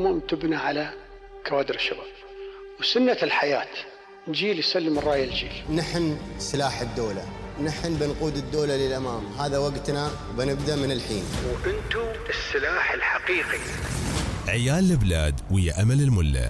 الأمم تبنى على كوادر الشباب، وسنة الحياة جيل يسلم الراية الجيل. نحن سلاح الدولة، نحن بنقود الدولة للأمام، هذا وقتنا وبنبدأ من الحين. وأنتم السلاح الحقيقي. عيال البلاد ويا أمل الملا.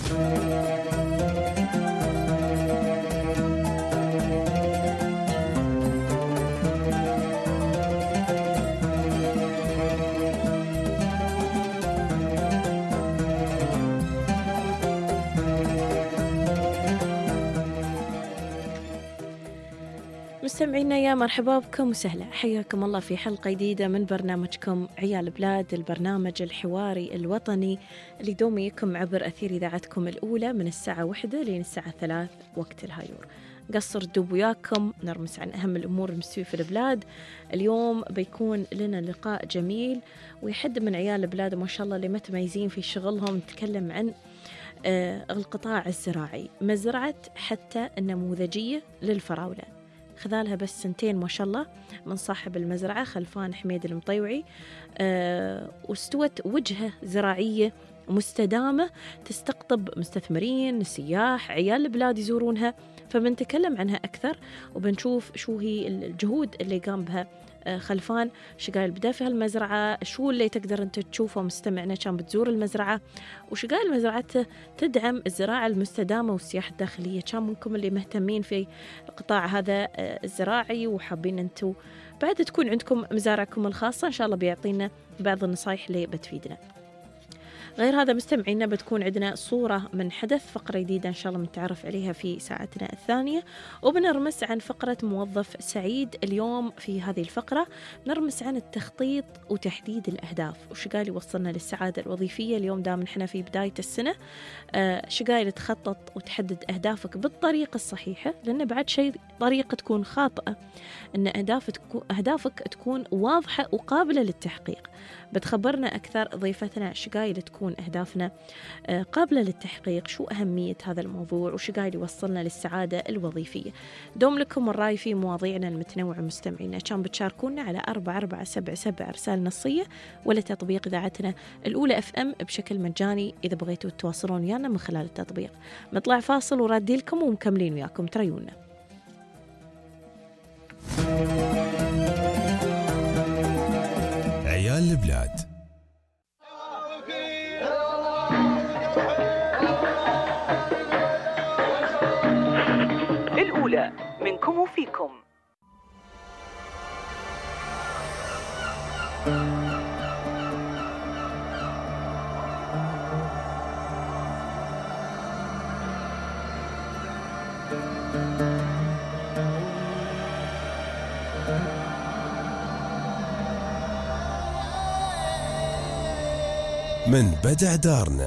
مستمعينا يا مرحبا بكم وسهلا، حياكم الله في حلقة جديدة من برنامجكم عيال بلاد، البرنامج الحواري الوطني اللي دوميكم عبر أثير إذاعتكم الأولى من الساعة 1 لين الساعة 3 وقت الهايور. قصر الدوب وياكم نرمس عن أهم الأمور المستوية في البلاد. اليوم بيكون لنا لقاء جميل ويحد من عيال البلاد ما شاء الله اللي متميزين في شغلهم. نتكلم عن القطاع الزراعي، مزرعة حتى النموذجية للفراولة، خذالها بس 2 ما شاء الله من صاحب المزرعة خلفان حميد المطيوعي، واستوت وجهة زراعية مستدامة تستقطب مستثمرين، سياح، عيال البلاد يزورونها. فبنتكلم عنها أكثر وبنشوف شو هي الجهود اللي قام بها خلفان، شقايل بدأ في هالمزرعة، شو اللي تقدر أنت تشوفه مستمعنا كان بتزور المزرعة، وشقايل مزرعته تدعم الزراعة المستدامة والسياحة الداخلية. كان منكم اللي مهتمين في القطاع هذا الزراعي وحابين أنتوا بعد تكون عندكم مزارعكم الخاصة، إن شاء الله بيعطينا بعض النصائح اللي بتفيدنا. غير هذا مستمعينا بتكون عندنا صورة من حدث، فقرة جديدة إن شاء الله متعرف عليها في ساعتنا الثانية، وبنرمس عن فقرة موظف سعيد. اليوم في هذه الفقرة نرمس عن التخطيط وتحديد الأهداف، وشقايل يوصلنا للسعادة الوظيفية. اليوم دام نحن في بداية السنة، شقايل تخطط وتحدد أهدافك بالطريقة الصحيحة، لأن بعد شيء طريقة تكون خاطئة أن أهدافك تكون واضحة وقابلة للتحقيق. بتخبرنا أكثر ضيفتنا شقايل تكون أهدافنا قابلة للتحقيق، شو أهمية هذا الموضوع وشقايل يوصلنا للسعادة الوظيفية. دوم لكم الرأي في مواضيعنا المتنوعة مستمعينا، كان بتشاركونا على 4477 رسالة نصية ولا تطبيق إذاعتنا الأولى FM بشكل مجاني إذا بغيتوا تتواصلون ويانا من خلال التطبيق. نطلع فاصل ورادي لكم ومكملين وياكم، تريونا. عيال البلاد. الأولى منكم وفيكم. من بدع دارنا.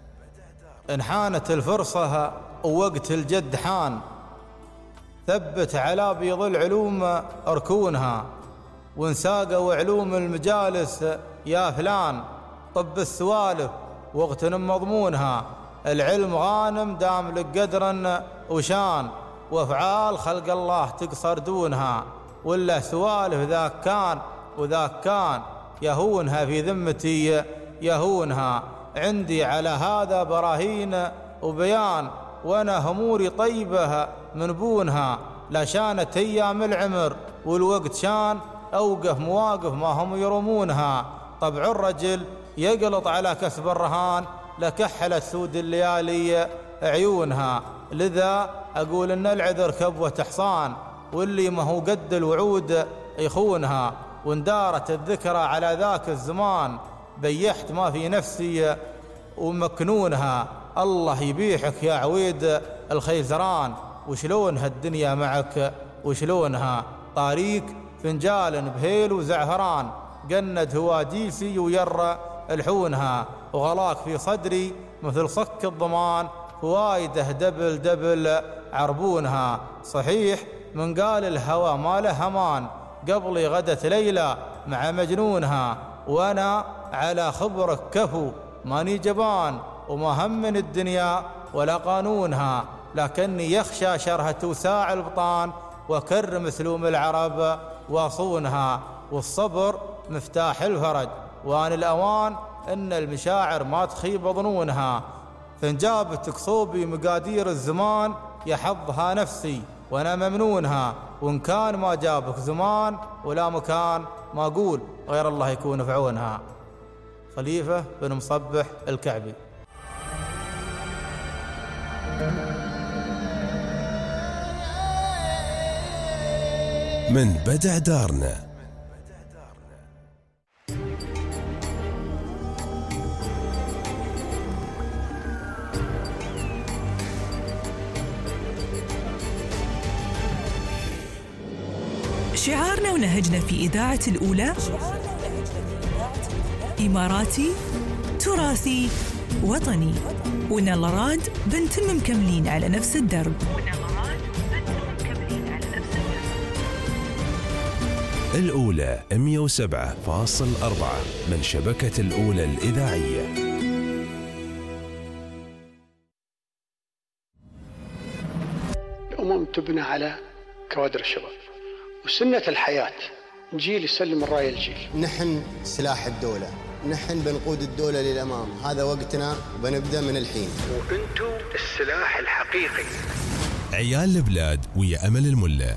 انحانت الفرصة ووقت الجد حان، ثبت على بيض العلوم أركونها، وانساقوا علوم المجالس يا فلان، طب السوالف واغتنم مضمونها، العلم غانم دام لك قدرا وشان، وافعال خلق الله تقصر دونها، ولا سوالف ذاك كان وذاك كان، يهونها في ذمتي يهونها، عندي على هذا براهين وبيان، وانا هموري طيبة من بونها، لا شانت ايام العمر والوقت شان، اوقف مواقف ما هم يرمونها، طبع الرجل يقلط على كسب الرهان، لكحلت سود الليالي عيونها، لذا اقول ان العذر كبوة حصان، واللي ما هو قد الوعود يخونها، واندارت الذكرى على ذاك الزمان، بيحت ما في نفسي ومكنونها، الله يبيحك يا عويد الخيزران، وشلون هالدنيا معك وشلونها، طاريك فنجال بهيل وزعفران، قند هواجيسي وير الحونها، وغلاك في صدري مثل صك الضمان، فوايده دبل دبل عربونها، صحيح من قال الهوى ما له امان، قبلي غدت ليلى مع مجنونها، وانا على خبرك كفو ماني جبان، وما هم من الدنيا ولا قانونها، لكني يخشى شرها وساع البطان، وكرم سلوم العرب واصونها، والصبر مفتاح الفرج، وان الأوان إن المشاعر ما تخيب ظنونها، فإن جابتك صوبي مقادير الزمان يحظها نفسي وأنا ممنونها، وإن كان ما جابك زمان ولا مكان ما أقول غير الله يكون في عونها. خليفة بن مصبح الكعبي. من بدع دارنا. شعارنا ونهجنا في إذاعة الأولى إماراتي تراثي وطني، ونلراد بنتم مكملين على نفس الدرب. الأولى 107.4 من شبكة الأولى الإذاعية. الأمم تبنى على كوادر الشباب، وسنة الحياة جيل يسلم الراية الجيل. نحن سلاح الدولة، نحن بنقود الدولة للأمام، هذا وقتنا وبنبدأ من الحين. وأنتم السلاح الحقيقي. عيال البلاد ويا أمل الملا.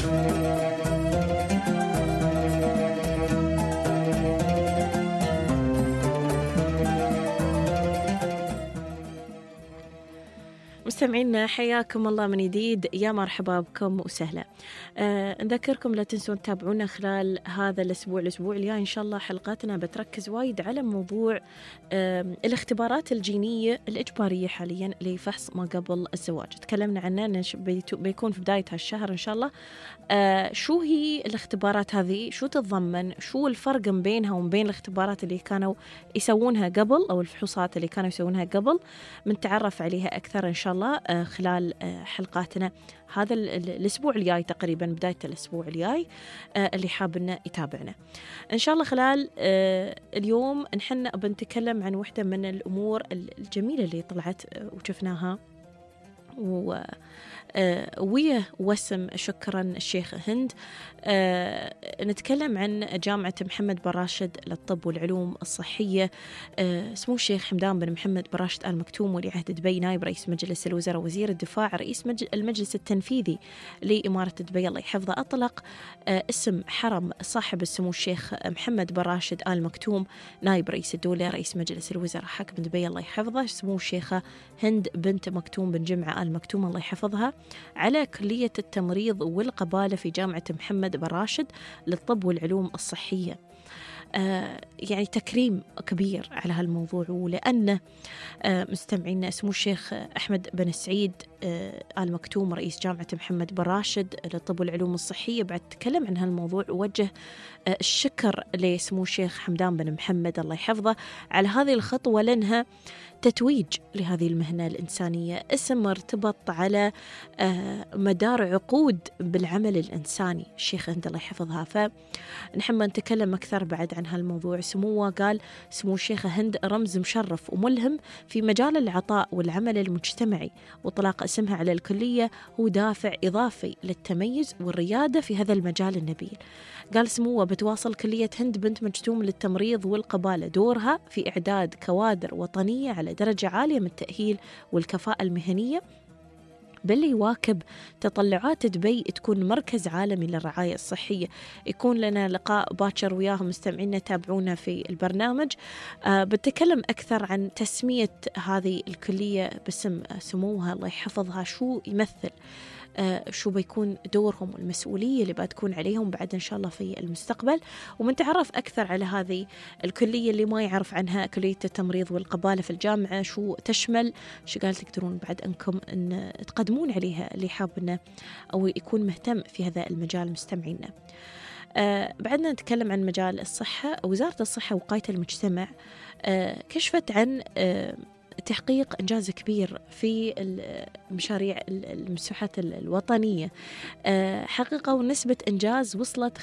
مستمعينا حياكم الله من جديد، يا مرحبا بكم وسهلا. نذكركم لا تنسون تتابعونا خلال هذا الأسبوع الجاي إن شاء الله. حلقاتنا بتركز وايد على موضوع الاختبارات الجينية الإجبارية حاليا لفحص ما قبل الزواج. تكلمنا عنه بيكون في بداية هالشهر إن شاء الله. شو هي الاختبارات هذه؟ شو تتضمن؟ شو الفرق بينها وبين الاختبارات اللي كانوا يسوونها قبل أو الفحوصات اللي كانوا يسوونها قبل؟ بنتعرف عليها أكثر إن شاء الله خلال حلقاتنا هذا الأسبوع الجاي تقريبا، بداية الأسبوع الجاي اللي حاب إنه يتابعنا إن شاء الله. خلال اليوم نحن بنتكلم عن واحدة من الأمور الجميلة اللي طلعت وشفناها ويا وسم شكرا الشيخ هند. نتكلم عن جامعة محمد بن راشد للطب والعلوم الصحية. سمو الشيخ حمدان بن محمد بن راشد آل مكتوم ولي عهد دبي، نائب رئيس مجلس الوزراء وزير الدفاع رئيس المجلس التنفيذي لإمارة دبي الله يحفظه، أطلق اسم حرم صاحب السمو الشيخ محمد بن راشد آل مكتوم نائب رئيس الدولة رئيس مجلس الوزراء حاكم دبي الله يحفظه، سمو الشيخة هند بنت مكتوم بن جمعة آل مكتوم الله يحفظها، على كلية التمريض والقبالة في جامعة محمد بن راشد للطب والعلوم الصحية. يعني تكريم كبير على هالموضوع، ولأنه مستمعين سمو الشيخ أحمد بن سعيد آل مكتوم رئيس جامعة محمد بن راشد للطب والعلوم الصحية بعد تكلم عن هالموضوع ووجه الشكر لسمو الشيخ حمدان بن محمد الله يحفظه على هذه الخطوة، لأنها تتويج لهذه المهنة الإنسانية، اسم مرتبط على مدار عقود بالعمل الإنساني الشيخ هند الله يحفظها. فنحن نتكلم أكثر بعد عن هالموضوع. سموه قال سمو الشيخة هند رمز مشرف وملهم في مجال العطاء والعمل المجتمعي، وإطلاق اسمها على الكلية هو دافع إضافي للتميز والريادة في هذا المجال النبيل. قال سموه بتواصل كلية هند بنت مكتوم للتمريض والقبالة دورها في إعداد كوادر وطنية على درجة عالية من التأهيل والكفاءة المهنية، بل يواكب تطلعات دبي تكون مركز عالمي للرعاية الصحية. يكون لنا لقاء باكر وياهم مستمعينا، تابعونا في البرنامج. بتكلم أكثر عن تسمية هذه الكلية باسم سموها الله يحفظها، شو يمثل، شو بيكون دورهم والمسؤولية اللي بتكون عليهم بعد إن شاء الله في المستقبل. ومنتعرف أكثر على هذه الكلية اللي ما يعرف عنها، كلية التمريض والقبالة في الجامعة، شو تشمل، شو قال تقدرون بعد أنكم أن تقدمون عليها اللي حاب أنه أو يكون مهتم في هذا المجال مستمعينا. بعدنا نتكلم عن مجال الصحة. وزارة الصحة ووقاية المجتمع كشفت عن تحقيق إنجاز كبير في المشاريع المساحات الوطنية. حققوا نسبة إنجاز وصلت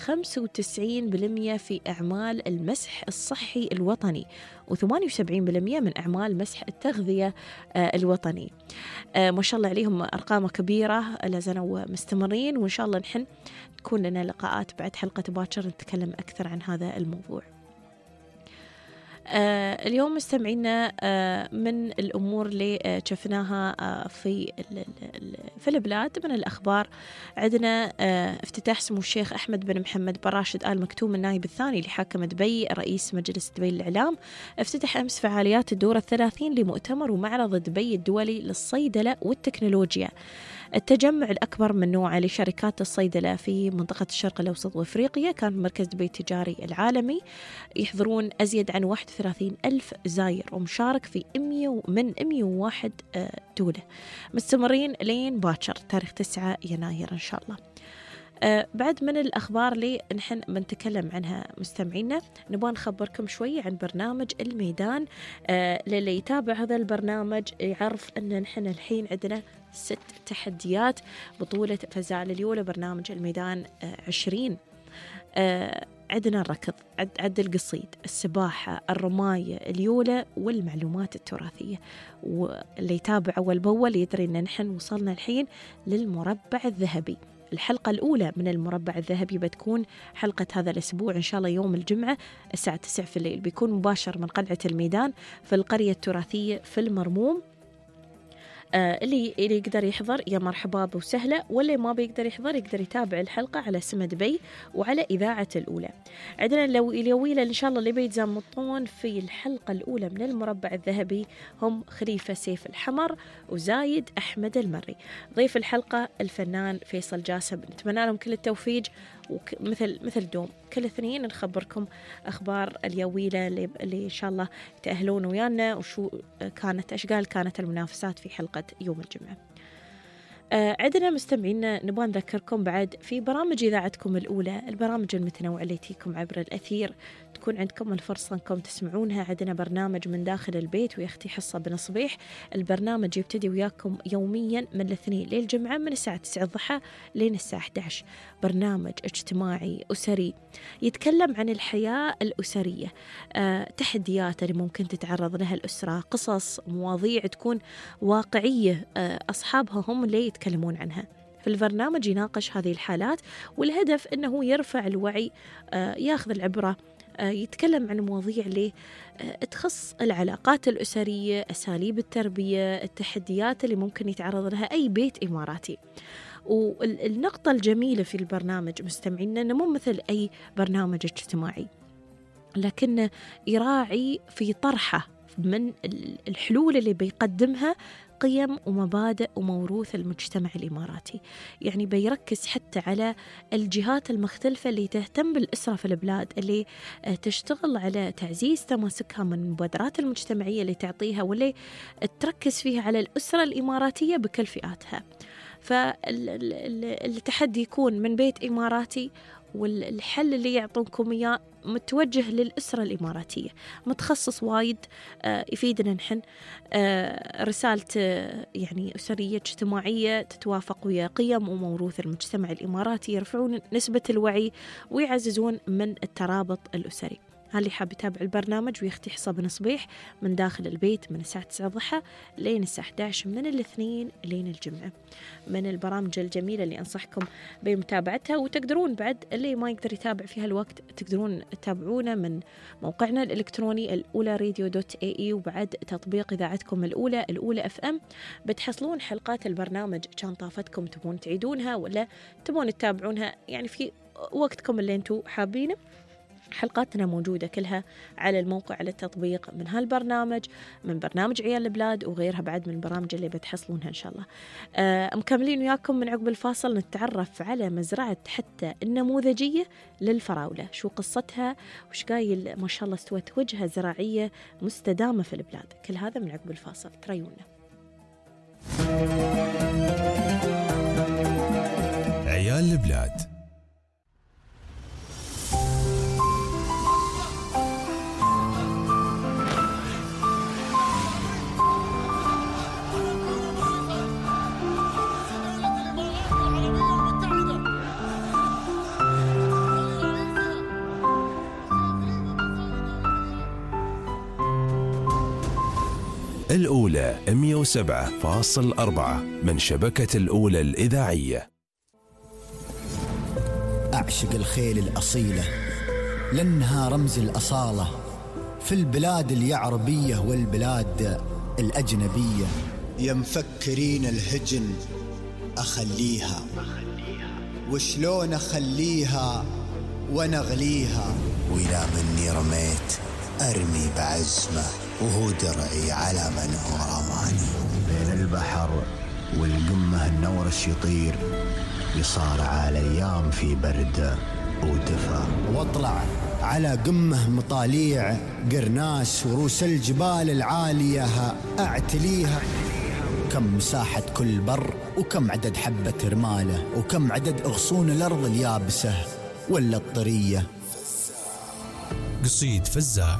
95% في أعمال المسح الصحي الوطني، و78% من أعمال مسح التغذية الوطني. ما شاء الله عليهم، أرقام كبيرة، لا زالوا مستمرين، وإن شاء الله نحن تكون لنا لقاءات بعد حلقة باكر نتكلم أكثر عن هذا الموضوع. اليوم مستمعينا من الأمور اللي شفناها في البلاد من الأخبار، عندنا افتتاح سمو الشيخ أحمد بن محمد بن راشد آل مكتوم النائب الثاني لحاكم دبي رئيس مجلس دبي للإعلام، افتتح أمس فعاليات الدورة 30 لمؤتمر ومعرض دبي الدولي للصيدلة والتكنولوجيا، التجمع الأكبر من نوعه لشركات الصيدلة في منطقة الشرق الأوسط وإفريقيا. كان مركز دبي التجاري العالمي، يحضرون أزيد عن 31 ألف زاير ومشارك في 101 دولة، مستمرين لين باكر تاريخ 9 يناير إن شاء الله. بعد من الأخبار اللي نحن بنتكلم عنها مستمعينا، نبغى نخبركم شوي عن برنامج الميدان. للي يتابع هذا البرنامج يعرف أن نحن الحين عندنا 6 تحديات بطولة فزال اليولا برنامج الميدان 20. عندنا الركض، عد القصيد، السباحة، الرماية، اليولا والمعلومات التراثية. واللي يتابع أول بأول يدري أن نحن وصلنا الحين للمربع الذهبي. الحلقة الأولى من المربع الذهبي بتكون حلقة هذا الأسبوع إن شاء الله يوم الجمعة الساعة 9 في الليل، بيكون مباشر من قلعة الميدان في القرية التراثية في المرموم. اللي يقدر يحضر يا مرحبا وسهلا، واللي ما بيقدر يحضر يقدر يتابع الحلقة على سما دبي وعلى إذاعة الأولى. عندنا اليويلة إن شاء الله اللي بيتزمطون في الحلقة الأولى من المربع الذهبي هم خليفة سيف الحمر وزايد أحمد المري. ضيف الحلقة الفنان فيصل جاسم، نتمنى لهم كل التوفيق، ومثل دوم كل اثنين نخبركم أخبار اليويلة اللي إن شاء الله يتأهلون ويانا، وشو أشكال كانت المنافسات في حلقة يوم الجمعة. عندنا مستمعينا نبغى نذكركم بعد في برامج إذاعتكم الأولى، البرامج المتنوعة اللي تيكم عبر الأثير، تكون عندكم الفرصة أنكم تسمعونها. عندنا برنامج من داخل البيت ويختي حصة بن صبيح، البرنامج يبتدي وياكم يوميا من الاثنين للجمعة من الساعة 9 الضحى لين الساعة 11. برنامج اجتماعي أسري يتكلم عن الحياة الأسرية، تحديات اللي ممكن تتعرض لها الأسرة، قصص، مواضيع تكون واقعية أصحابها هم اللي يتكلمون عنها. في البرنامج يناقش هذه الحالات، والهدف أنه يرفع الوعي، ياخذ العبرة، يتكلم عن مواضيع اللي تخص العلاقات الأسرية، أساليب التربية، التحديات اللي ممكن يتعرض لها أي بيت إماراتي. والنقطة الجميلة في البرنامج مستمعينا أنه مو مثل أي برنامج اجتماعي، لكنه يراعي في طرحه من الحلول اللي بيقدمها قيم ومبادئ وموروث المجتمع الإماراتي. يعني بيركز حتى على الجهات المختلفة اللي تهتم بالأسرة في البلاد، اللي تشتغل على تعزيز تماسكها من المبادرات المجتمعية اللي تعطيها، واللي تركز فيها على الأسرة الإماراتية بكل فئاتها. فالتحدي يكون من بيت إماراتي، والحل اللي يعطونكم إياه متوجه للأسرة الإماراتية، متخصص وايد يفيدنا نحن، رسالة يعني أسرية اجتماعية تتوافق ويا قيم وموروث المجتمع الإماراتي، يرفعون نسبة الوعي ويعززون من الترابط الأسري. اللي حاب يتابع البرنامج ويختي حصة بن صبيح من داخل البيت من الساعة 9 الضحى لين الساعة 11 من الاثنين لين الجمعة، من البرامج الجميلة اللي أنصحكم بمتابعتها. وتقدرون بعد اللي ما يقدر يتابع فيها الوقت تقدرون تتابعونا من موقعنا الإلكتروني الأولى-radio.ae، وبعد تطبيق إذاعتكم الأولى FM بتحصلون حلقات البرنامج. كان طافتكم تبون تعيدونها ولا تبون تتابعونها يعني في وقتكم اللي انتم حابينه، حلقاتنا موجودة كلها على الموقع، على التطبيق من هالبرنامج، من برنامج عيال البلاد وغيرها بعد من البرامج اللي بتحصلونها إن شاء الله. مكملين وياكم من عقب الفاصل نتعرف على مزرعة حتى النموذجية للفراولة، شو قصتها وش قايل ما شاء الله استوت وجهة زراعية مستدامة في البلاد. كل هذا من عقب الفاصل، تريونا. عيال البلاد. الأولى 107.4 من شبكة الأولى الإذاعية. أعشق الخيل الأصيلة لأنها رمز الأصالة، في البلاد اليعربية والبلاد الأجنبية. يا مفكرين الهجن أخليها، وشلون أخليها ونغليها، وإذا مني رميت أرمي بعزمه، وهو درعي على من هو رماني. بين البحر والقمة النورش يطير، يصارع الأيام في برد ودفا، واطلع على قمة مطاليع قرناس، وروس الجبال العالية أعتليها. كم مساحة كل بر، وكم عدد حبة رماله، وكم عدد أغصون الأرض اليابسة ولا الطرية. قصيد فزاع.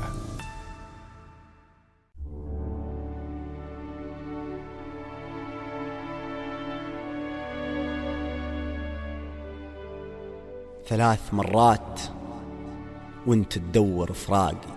ثلاث مرات وانت تدور فراقي،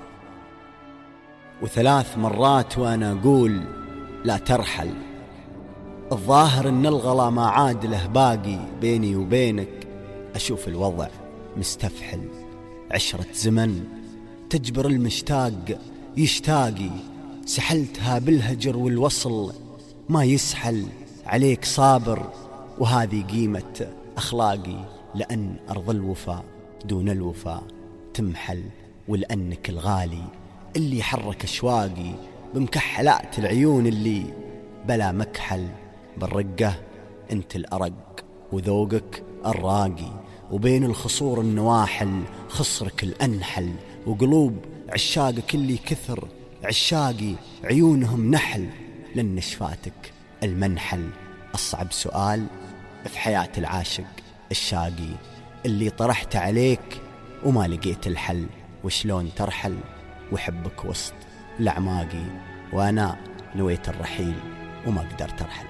وثلاث مرات وانا اقول لا ترحل. الظاهر ان الغلا ما عاد له باقي، بيني وبينك اشوف الوضع مستفحل. عشرة زمن تجبر المشتاق يشتاقي، سحلتها بالهجر والوصل ما يسحل. عليك صابر وهذه قيمة أخلاقي، لأن أرض الوفاء دون الوفاء تمحل. ولأنك الغالي اللي حرك أشواقي، بمكحلات العيون اللي بلا مكحل. بالرقة أنت الأرق وذوقك الراقي، وبين الخصور النواحل خصرك الأنحل. وقلوب عشاقك اللي كثر عشاقي، عيونهم نحل لن شفاتك المنحل. أصعب سؤال في حياة العاشق الشاقي، اللي طرحت عليك وما لقيت الحل. وشلون ترحل وحبك وسط الأعماقي، وأنا نويت الرحيل وما قدرت أرحل.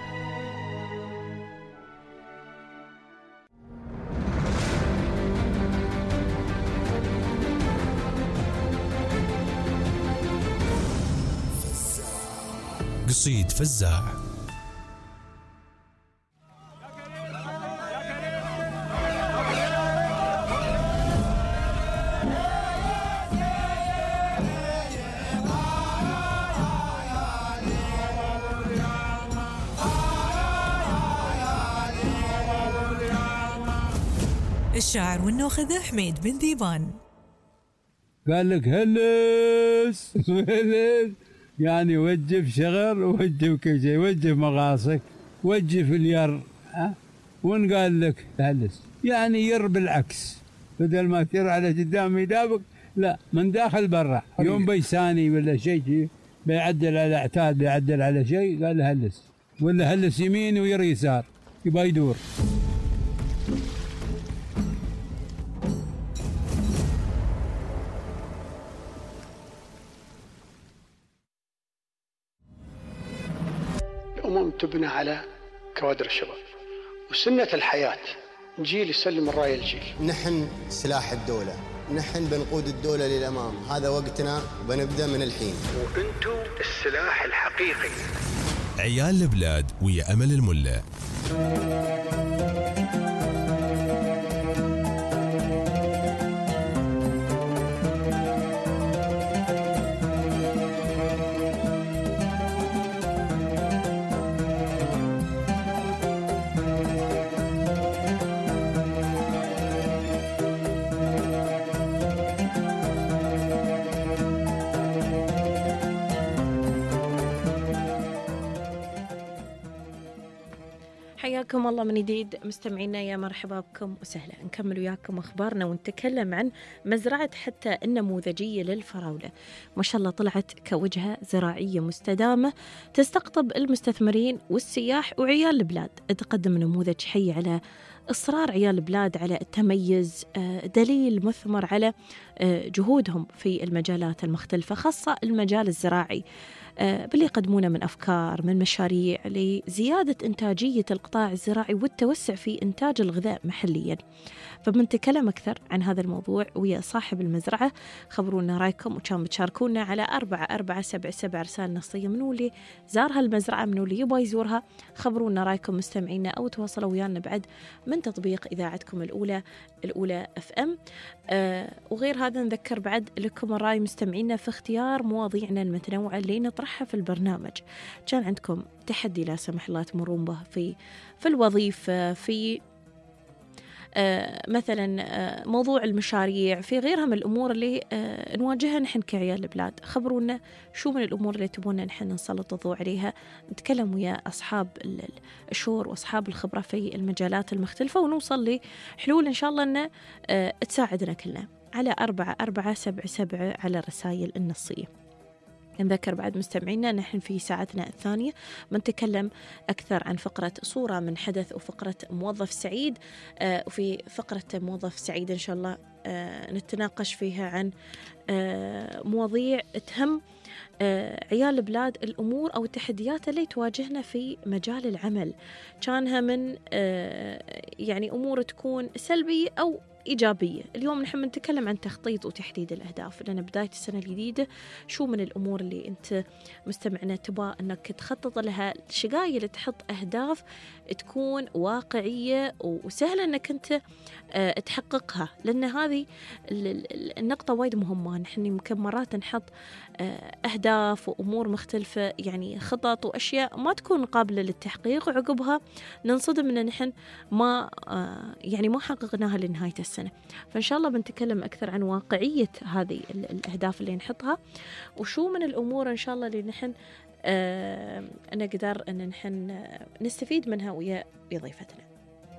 قصيد فزاع. الشاعر والناخذ حميد بن ذيبان. قال لك هلس هلس، يعني وجف شغر، وجف كل شيء، وجف مغاصك، وجف الير. وين قال لك هلس؟ يعني ير بالعكس، بدل ما تير على قدام يدابك، لا من داخل برا. يوم بيساني ولا شيء بيعدل على اعتاد، بيعدل على شيء، قال هلس، ولا هلس يمين وير يسار، يبقى يدور. الأمم تبنى على كوادر الشباب، وسنة الحياة جيل يسلم الراية الجيل. نحن سلاح الدولة، نحن بنقود الدولة للأمام، هذا وقتنا بنبدأ من الحين. وأنتم السلاح الحقيقي. عيال البلاد ويا أمل الملا. حياكم الله من جديد مستمعينا، يا مرحبا بكم وسهلا. نكمل وياكم أخبارنا ونتكلم عن مزرعة حتى النموذجية للفراولة. ما شاء الله طلعت كوجهة زراعية مستدامة تستقطب المستثمرين والسياح وعيال البلاد. تقدم نموذج حي على إصرار عيال البلاد على التميز، دليل مثمر على جهودهم في المجالات المختلفة، خاصة المجال الزراعي، باللي يقدمونه من أفكار، من مشاريع لزيادة إنتاجية القطاع الزراعي والتوسع في إنتاج الغذاء محلياً. فبنتكلم أكثر عن هذا الموضوع ويا صاحب المزرعة. خبرونا رأيكم، وكان بتشاركونا على 4477 رسالة نصية. منو اللي زار هالمزرعة، منو اللي يبغى يزورها؟ خبرونا رأيكم مستمعينا، أو تواصلوا ويانا بعد من من تطبيق إذاعتكم الأولى FM. وغير هذا نذكر بعد لكم الرأي مستمعينا في اختيار مواضيعنا المتنوعة اللي نطرحها في البرنامج. كان عندكم تحدي لا سمح الله تمرون به في الوظيفة، في مثلا موضوع المشاريع، في غيرها من الأمور اللي نواجهها نحن كعيال البلاد، خبرونا شو من الأمور اللي تبونا نحن نسلط الضوء عليها، نتكلم ويا أصحاب الشور وأصحاب الخبرة في المجالات المختلفة، ونوصل لحلول إن شاء الله أن تساعدنا كلنا على 4477 على الرسائل النصية. نذكر بعد مستمعينا نحن في ساعتنا الثانية بنتكلم أكثر عن فقرة صورة من حدث وفقرة موظف سعيد. وفي فقرة موظف سعيد إن شاء الله نتناقش فيها عن مواضيع تهم عيال البلاد، الأمور أو التحديات اللي تواجهنا في مجال العمل، كانها من يعني أمور تكون سلبية أو إيجابية. اليوم نحن نتكلم عن تخطيط وتحديد الأهداف، لأن بداية السنة الجديدة شو من الأمور اللي أنت مستمعنا تبغى أنك تخطط لها، شقايل تحط أهداف تكون واقعية وسهلة أنك أنت تحققها، لأن هذه النقطة وايد مهمة. نحن يمكن مرات نحط أهداف وأمور مختلفة، يعني خطط وأشياء ما تكون قابلة للتحقيق، وعقبها ننصدم أن نحن ما يعني ما حققناها لنهاية السنة. فإن شاء الله بنتكلم أكثر عن واقعية هذه الأهداف اللي نحطها، وشو من الأمور إن شاء الله اللي نحن نقدر أن نحن نستفيد منها ويا ضيفتنا.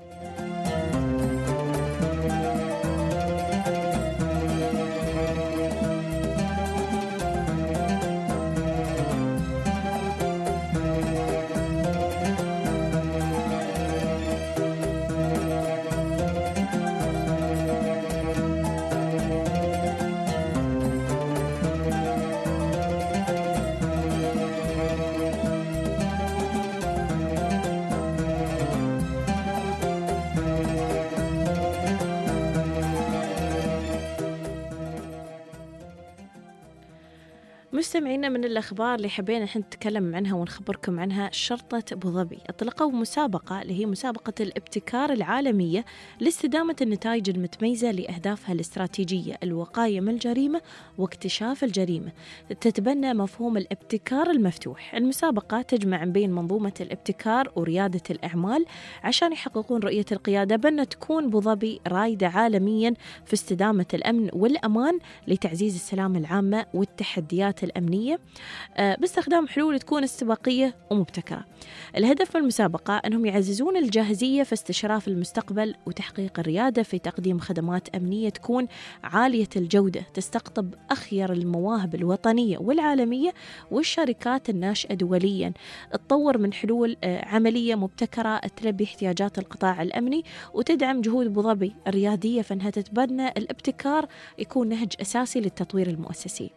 مستمعينا، من الأخبار اللي حبينا نحن نتكلم عنها ونخبركم عنها، شرطة أبو ظبي أطلقوا مسابقة اللي هي مسابقة الابتكار العالمية لاستدامة النتائج المتميزة لأهدافها الاستراتيجية، الوقاية من الجريمة واكتشاف الجريمة، تتبنى مفهوم الابتكار المفتوح. المسابقة تجمع بين منظومة الابتكار وريادة الأعمال عشان يحققون رؤية القيادة بأن تكون أبو ظبي رائدة عالميا في استدامة الأمن والأمان لتعزيز السلامة العامة والتحديات الأمنية باستخدام حلول تكون استباقية ومبتكرة. الهدف من المسابقة أنهم يعززون الجاهزية في استشراف المستقبل وتحقيق الريادة في تقديم خدمات أمنية تكون عالية الجودة، تستقطب أخير المواهب الوطنية والعالمية والشركات الناشئة دوليا، تطور من حلول عملية مبتكرة تلبي احتياجات القطاع الأمني وتدعم جهود أبو ظبي الريادية، فإنها تتبنى الابتكار يكون نهج أساسي للتطوير المؤسسي.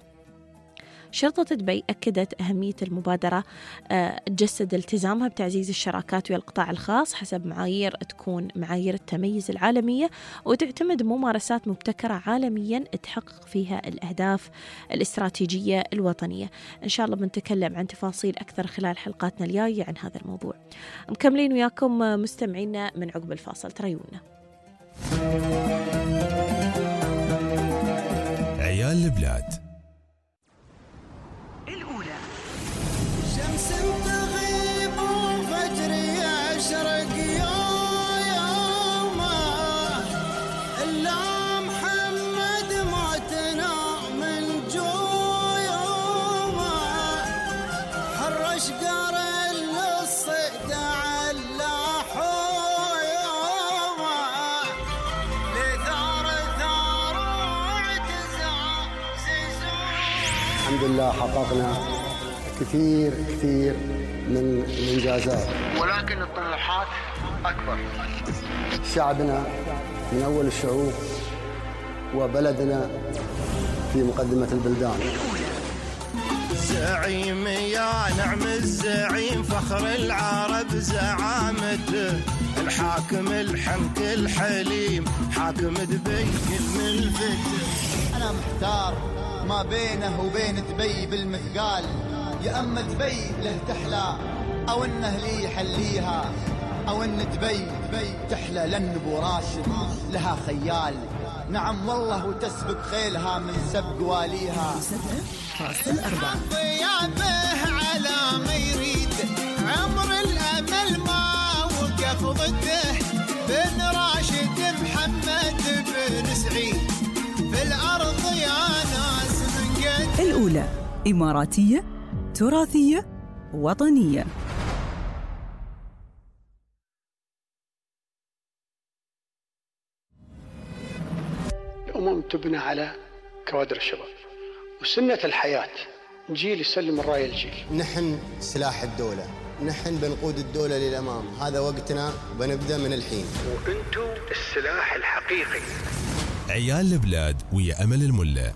شرطة دبي أكدت أهمية المبادرة، تجسد التزامها بتعزيز الشراكات ويا القطاع الخاص حسب معايير تكون معايير التميز العالمية، وتعتمد ممارسات مبتكرة عالميا تحقق فيها الأهداف الاستراتيجية الوطنية. إن شاء الله بنتكلم عن تفاصيل أكثر خلال حلقاتنا الجاية عن هذا الموضوع. مكملين وياكم مستمعينا من عقب الفاصل، تريونا. عيال البلاد تغيب وفجري يشرق يومه، إلا محمد موتنا من جيومه، حرش قار للصيد على حيومه، لثار ثار واعتزاز زيزون. الحمد لله حققنا كثير من الإنجازات، ولكن الطموحات أكبر. شعبنا من أول الشعوب وبلدنا في مقدمة البلدان. زعيم يا نعم الزعيم، فخر العرب زعامته، الحاكم الحنك الحليم، حاكم دبي الملفت. أنا محتار ما بينه وبين دبي بالمثقال، يا أما دبي له تحلى أو إنه لي يحليها، أو إن دبي تحلى للنبو راشد لها خيال. نعم والله وتسبق خيلها من سبق واليها. ضيابه على ما يريد عمر الأمل ما وقف ضده. بن راشد محمد بن سعيد في الأرض يا ناس من قد. الأولى إماراتية تراثية وطنية. الأمم تبنى على كوادر الشباب، وسنة الحياة جيل يسلم الراية الجيل. نحن سلاح الدولة، نحن بنقود الدولة للأمام، هذا وقتنا وبنبدأ من الحين. وأنتم السلاح الحقيقي. عيال البلاد ويا أمل الملة.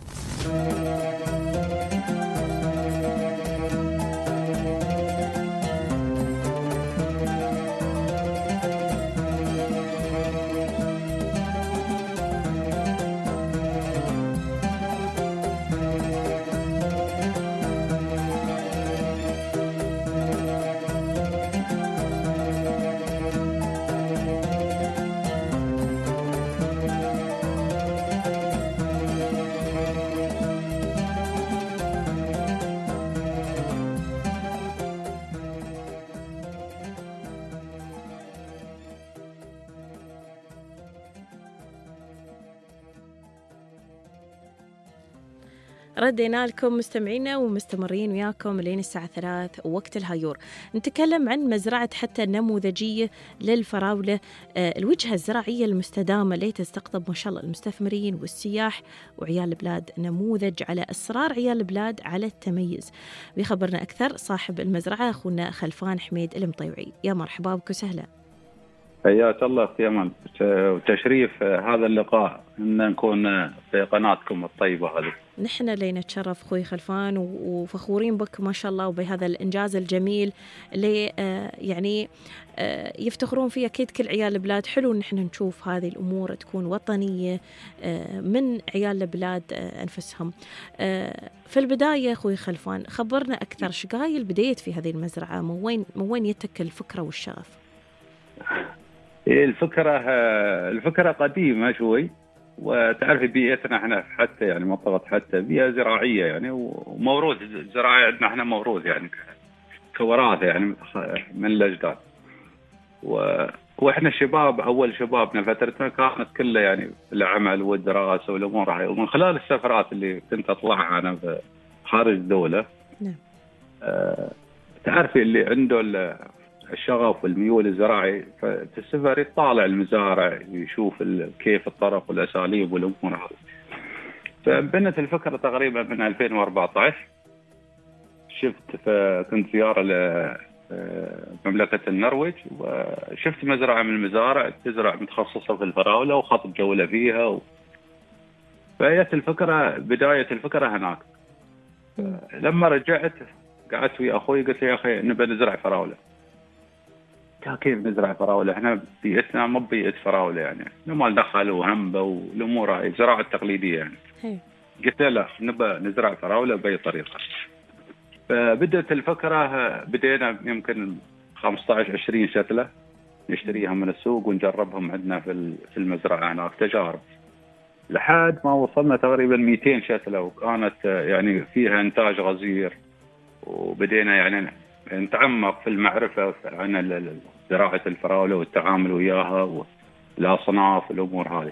ردينا لكم مستمعينا ومستمرين وياكم لين الساعة 3 ووقت الهايور. نتكلم عن مزرعة حتى نموذجية للفراولة، الوجهة الزراعية المستدامة اللي تستقطب ما شاء الله المستثمرين والسياح وعيال البلاد. نموذج على إصرار عيال البلاد على التميز. بيخبرنا أكثر صاحب المزرعة أخونا خلفان حميد المطيوعي. يا مرحبا بك وسهلا. حياك الله أختي أمل، وتشريف هذا اللقاء أن نكون في قناتكم الطيبة هذه. نحن اللي نتشرف أخوي خلفان وفخورين بك ما شاء الله وبهذا الإنجاز الجميل اللي يعني يفتخرون فيه أكيد كل عيال البلاد. حلو نحن نشوف هذه الأمور تكون وطنية من عيال البلاد أنفسهم. في البداية أخوي خلفان خبرنا أكثر، شقايل بديت في هذه المزرعة؟ من وين يتك الفكرة والشغف؟ الفكرة قديمة شوي، وتعرفي بيئتنا احنا حتى يعني منطقة حتى بيئة زراعية يعني، وموروث زراعي عندنا احنا موروث يعني كوراثة يعني من الأجداد. واحنا الشباب أول شبابنا فترتنا كانت كلها يعني العمل والدراسة والأمور هاي، ومن خلال السفرات اللي كنت أطلعها أنا في خارج الدولة. نعم. تعرفي اللي عنده الشغف والميول الزراعي في السفر يطالع المزارع، يشوف كيف الطرق والأساليب والأمور هذه. فبنت الفكرة تقريبا من 2014. كنت زيارة لمملكة النرويج، وشفت مزرعة من المزارع تزرع متخصصة في الفراولة وخط جولة فيها فهي الفكرة، بداية الفكرة هناك. لما رجعت قعدت ويا أخوي قلت له يا أخي نبي نزرع فراولة. كيف نزرع فراولة؟ احنا بيئتنا ما بيئة فراولة يعني، نمال دخل وهمبة والأمور هاي الزراعة التقليدية يعني. قلت له لا، نبى نزرع فراولة بأي طريقة. فبدأت الفكرة، بدينا يمكن 15-20 شتلة نشتريها من السوق ونجربهم عندنا في المزرعة هناك تجارب، لحد ما وصلنا تقريبا 200 شتلة، وكانت يعني فيها إنتاج غزير. وبدينا يعني نتعمق في المعرفة عن زراعة الفراولة والتعامل وياها والأصناف والأمور هذه.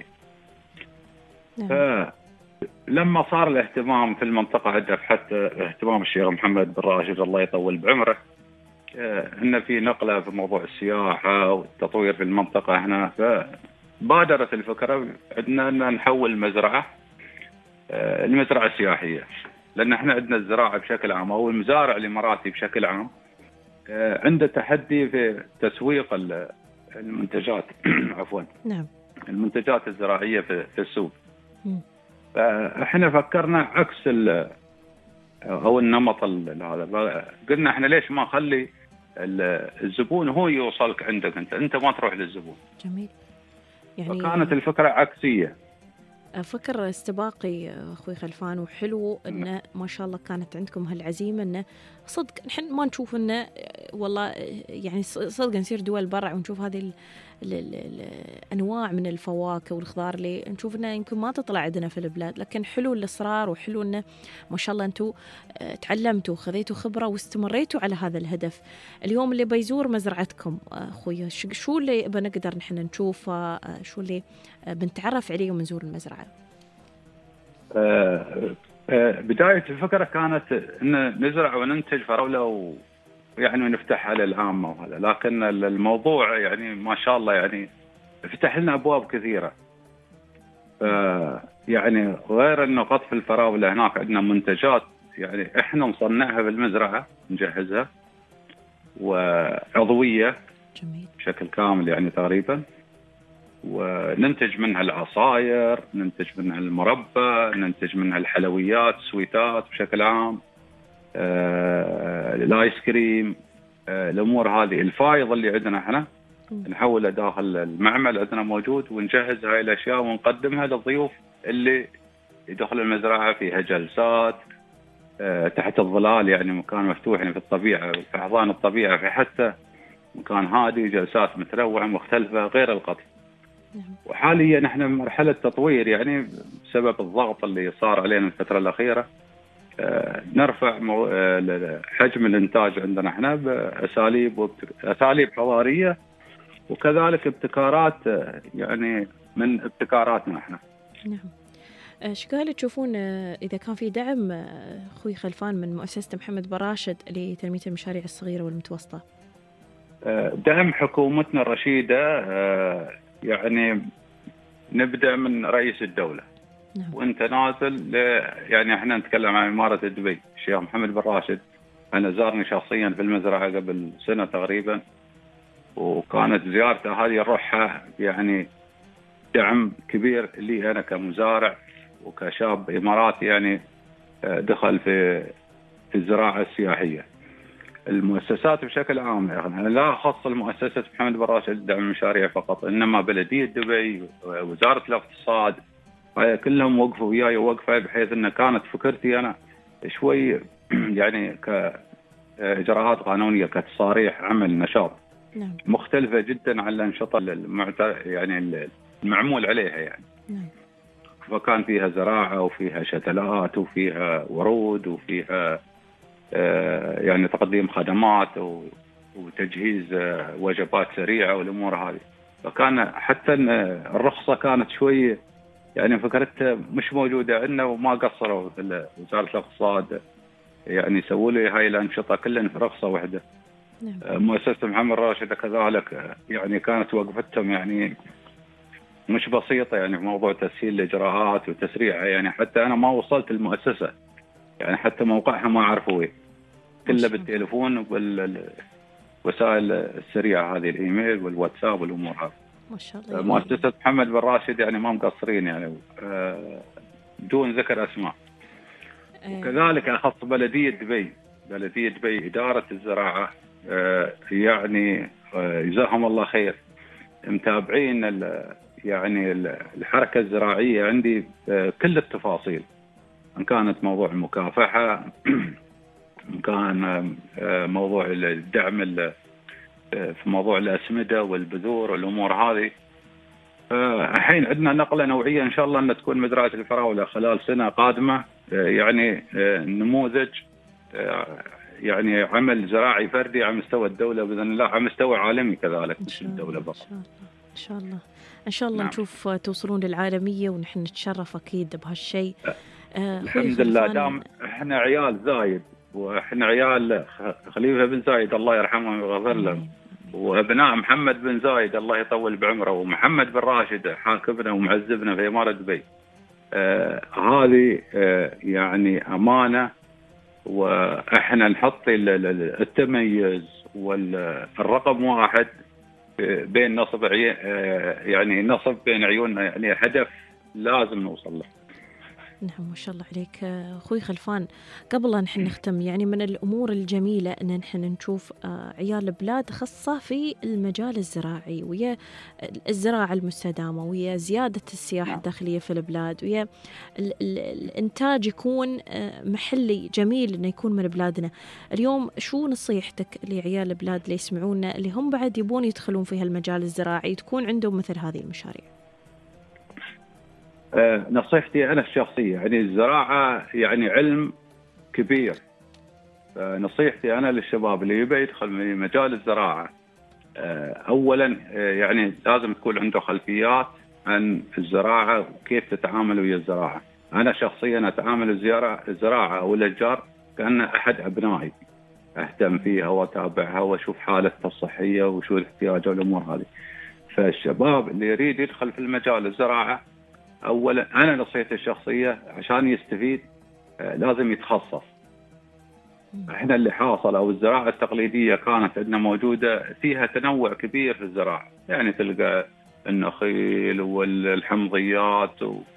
فلما صار الاهتمام في المنطقة عندنا، حتى اهتمام الشيخ محمد بن راشد الله يطول بعمره، إن في نقلة في موضوع السياحة والتطوير في المنطقة هنا، فبادرت الفكرة عندنا أن نحول المزرعة السياحية، لأن احنا عندنا الزراعة بشكل عام أو المزارع الإماراتي بشكل عام عنده تحدي في تسويق المنتجات عفوا. نعم. المنتجات الزراعية في السوق. فاحنا فكرنا عكس أو النمط هذا، قلنا احنا ليش ما نخلي الزبون هو يوصلك عندك، انت ما تروح للزبون. جميل. يعني فكانت الفكرة عكسية. فكر استباقي أخوي خلفان، وحلو أنه ما شاء الله كانت عندكم هالعزيمة، أنه صدق نحن ما نشوف أنه والله يعني صدق نصير دول برع ونشوف هذه الأنواع من الفواكه والخضار اللي نشوف أنه يمكن ما تطلع عندنا في البلاد، لكن حلو الإصرار وحلو أنه ما شاء الله أنتوا تعلمتوا وخذيتوا خبرة واستمريتوا على هذا الهدف. اليوم اللي بيزور مزرعتكم أخوي، شو اللي بنقدر نحن نشوفه، شو اللي بنتعرف عليه ومنزور المزرعة؟ بداية الفكرة كانت أن نزرع وننتج فراولة ويعني نفتحها للعامة وهذا، لكن الموضوع يعني ما شاء الله يعني فتح لنا أبواب كثيرة. يعني غير أنه قطف الفراولة هناك عندنا منتجات يعني إحنا نصنعها بالمزرعة نجهزها، وعضوية جميل بشكل كامل يعني تقريبا، وننتج منها العصاير، ننتج منها المربى، ننتج منها الحلويات، سويتات بشكل عام، الايس كريم، الامور هذه. الفايض اللي عندنا احنا نحوله داخل المعمل عندنا موجود، ونجهز هاي الاشياء ونقدمها للضيوف اللي يدخل المزرعه، فيها جلسات تحت الظلال، يعني مكان مفتوح يعني في الطبيعه، في احضان الطبيعه، في حتى مكان هادي، جلسات متنوعه مختلفه غير القطف. وحاليا نحن بمرحله تطوير يعني بسبب الضغط اللي صار علينا الفتره الاخيره، نرفع حجم الانتاج عندنا احنا باساليب حضاريه، وكذلك ابتكارات يعني من ابتكاراتنا احنا. نعم. شكال تشوفون اذا كان في دعم اخوي خلفان من مؤسسه محمد بن راشد لتنميه المشاريع الصغيره والمتوسطه؟ دعم حكومتنا الرشيده يعني نبدا من رئيس الدوله. نعم. وانت نازل يعني احنا نتكلم عن إمارة دبي، الشيخ محمد بن راشد انا زارني شخصيا في المزرعه قبل سنه تقريبا، وكانت زيارته هذه نروحها يعني دعم كبير لي انا كمزارع وكشاب اماراتي يعني دخل في الزراعه السياحيه. المؤسسات بشكل عام يعني لا خاصة المؤسسة محمد بن راشد دعم المشاريع فقط، انما بلديه دبي، وزاره الاقتصاد، هاي كلهم وقفوا وياي وقفه، بحيث ان كانت فكرتي انا شوي يعني كاجراءات قانونيه كتصاريح عمل نشاط نعم. مختلفه جدا عن الانشطه يعني المعمول عليها يعني. نعم. فكان فيها زراعه وفيها شتلات وفيها ورود وفيها يعني تقديم خدمات وتجهيز وجبات سريعه والامور هذه. فكان حتى الرخصه كانت شوي يعني فكرتها مش موجوده عندنا، وما قصروا في وزاره الاقتصاد يعني يسووا لي هاي الانشطه كلها في رخصه واحده. نعم. مؤسسه محمد راشد كذلك يعني كانت وقفتهم يعني مش بسيطه يعني في موضوع تسهيل الاجراءات وتسريعها، يعني حتى انا ما وصلت المؤسسه يعني حتى موقعها ما عرفوا كله بالتليفون وبالوسائل السريعه هذه، الايميل والواتساب والامور هذه. ما شاء الله. مؤسسه محمد بن راشد يعني ما مقصرين يعني بدون ذكر اسماء. وكذلك اخص بلديه دبي اداره الزراعه يعني جزاهم الله خير، متابعين يعني الحركه الزراعيه عندي كل التفاصيل، ان كانت موضوع المكافحه، ان كان موضوع الدعم في موضوع الاسمده والبذور والامور هذه. الحين عندنا نقله نوعيه ان شاء الله ان تكون مزرعه الفراوله خلال سنه قادمه يعني نموذج يعني عمل زراعي فردي على مستوى الدوله باذن الله، على مستوى عالمي كذلك مش الدوله فقط. ان شاء الله. نعم. نشوف توصلون للعالميه ونحن نتشرف اكيد بهالشيء. الحمد لله. دام احنا عيال زايد، واحنا عيال خليفه بن زايد الله يرحمه ويغفر له، وابناء محمد بن زايد الله يطول بعمره، ومحمد بن راشد حاكمنا ومعزبنا في إمارة دبي. هذه يعني امانه، واحنا نحط التميز والرقم واحد بين نصب يعني نصب بين عيوننا، يعني هدف لازم نوصل له. نعم ما شاء الله عليك أخوي خلفان. قبل لا نحن نختم، يعني من الأمور الجميلة أن نحن نشوف عيال البلاد خاصة في المجال الزراعي ويا الزراعة المستدامة ويا زيادة السياحة الداخلية في البلاد ويا الإنتاج يكون محلي جميل إنه يكون من بلادنا. اليوم شو نصيحتك لعيال البلاد اللي يسمعونا اللي هم بعد يبون يدخلون في هالمجال الزراعي تكون عندهم مثل هذه المشاريع؟ نصيحتي أنا الشخصية، يعني الزراعة يعني علم كبير. نصيحتي أنا للشباب اللي يبي يدخل في مجال الزراعة، أولا يعني لازم تكون عنده خلفيات عن الزراعة وكيف تتعامل ويا الزراعة. أنا شخصيا أتعامل الزراعة أو الأشجار كأنه أحد أبنائي، أهتم فيها وأتابعها وأشوف حالتها الصحية وشو الاحتياج والأمور هذه. فالشباب اللي يريد يدخل في المجال الزراعة، أولا أنا نصيحتي الشخصية عشان يستفيد لازم يتخصص. إحنا اللي حاصل أو الزراعة التقليدية كانت عندنا موجودة فيها تنوع كبير في الزراعة، يعني تلقى النخيل والحمضيات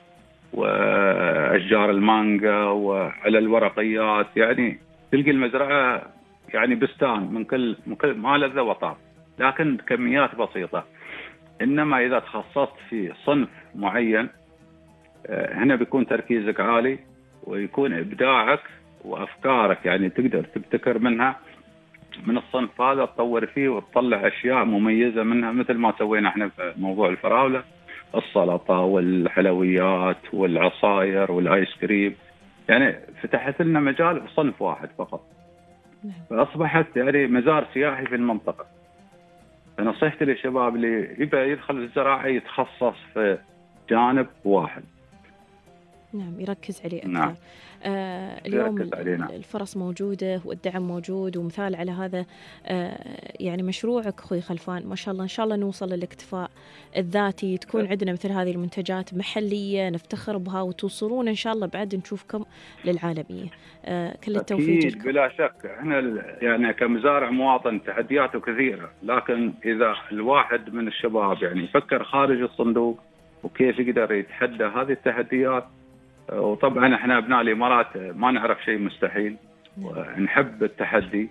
وأشجار المانجا وعلى الورقيات، يعني تلقي المزرعة يعني بستان من كل ما لذ وطاب، لكن كميات بسيطة. إنما إذا تخصصت في صنف معين هنا بيكون تركيزك عالي ويكون إبداعك وأفكارك يعني تقدر تبتكر منها من الصنف هذا، تطور فيه وتطلع أشياء مميزة منها، مثل ما سوينا احنا في موضوع الفراولة، السلطة والحلويات والعصاير والآيس كريم. يعني فتحت لنا مجال في صنف واحد فقط، فأصبحت يعني مزار سياحي في المنطقة. فنصيحتي للشباب اللي يبقى يدخل الزراعة يتخصص في جانب واحد. نعم يركز عليه أكثر. نعم. اليوم الفرص موجودة والدعم موجود، ومثال على هذا يعني مشروعك أخوي خلفان، ما شاء الله إن شاء الله نوصل للاكتفاء الذاتي، تكون عندنا مثل هذه المنتجات محلية نفتخر بها، وتوصلون إن شاء الله بعد نشوفكم للعالمية. كل التوفيق لكم. بلا شك احنا يعني كمزارع مواطن تحدياته كثيرة، لكن إذا الواحد من الشباب يعني يفكر خارج الصندوق وكيف يقدر يتحدى هذه التحديات. وطبعا احنا ابناء الامارات ما نعرف شيء مستحيل ونحب التحدي.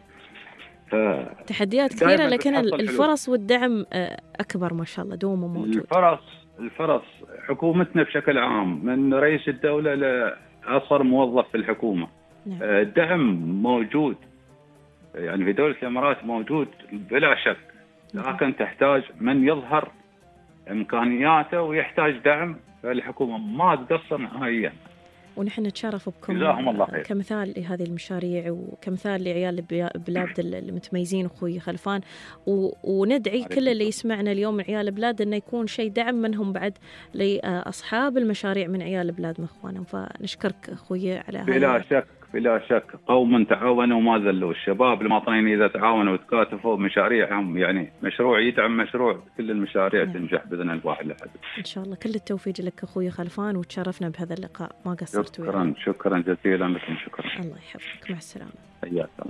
تحديات كثيره لكن الفرص والدعم اكبر ما شاء الله دوم موجود. الفرص حكومتنا بشكل عام من رئيس الدوله لاصغر موظف في الحكومه. الدعم موجود يعني في دوله الامارات موجود بلا شك، لكن تحتاج من يظهر امكانياته ويحتاج دعم. الحكومة ما تقصر نهائيا، ونحن نتشرف بكم كمثال لهذه المشاريع وكمثال لعيال البلاد المتميزين أخوي خلفان، وندعي كل اللي يسمعنا اليوم من عيال البلاد أنه يكون شيء دعم منهم بعد لأصحاب المشاريع من عيال البلاد مخوانهم. فنشكرك أخوي على هذا. بلا شك قوم تعاونوا وما ذلوا. الشباب المواطنين إذا تعاونوا وتكاتفوا مشاريعهم يعني مشروع يدعم مشروع، كل المشاريع تنجح بإذن الله الأحد. إن شاء الله كل التوفيق لك أخوي خلفان، وتشرفنا بهذا اللقاء، ما قصرتوا. شكرا جزيلا لكم. شكرا. الله يحفظك، مع السلامة. حياك الله.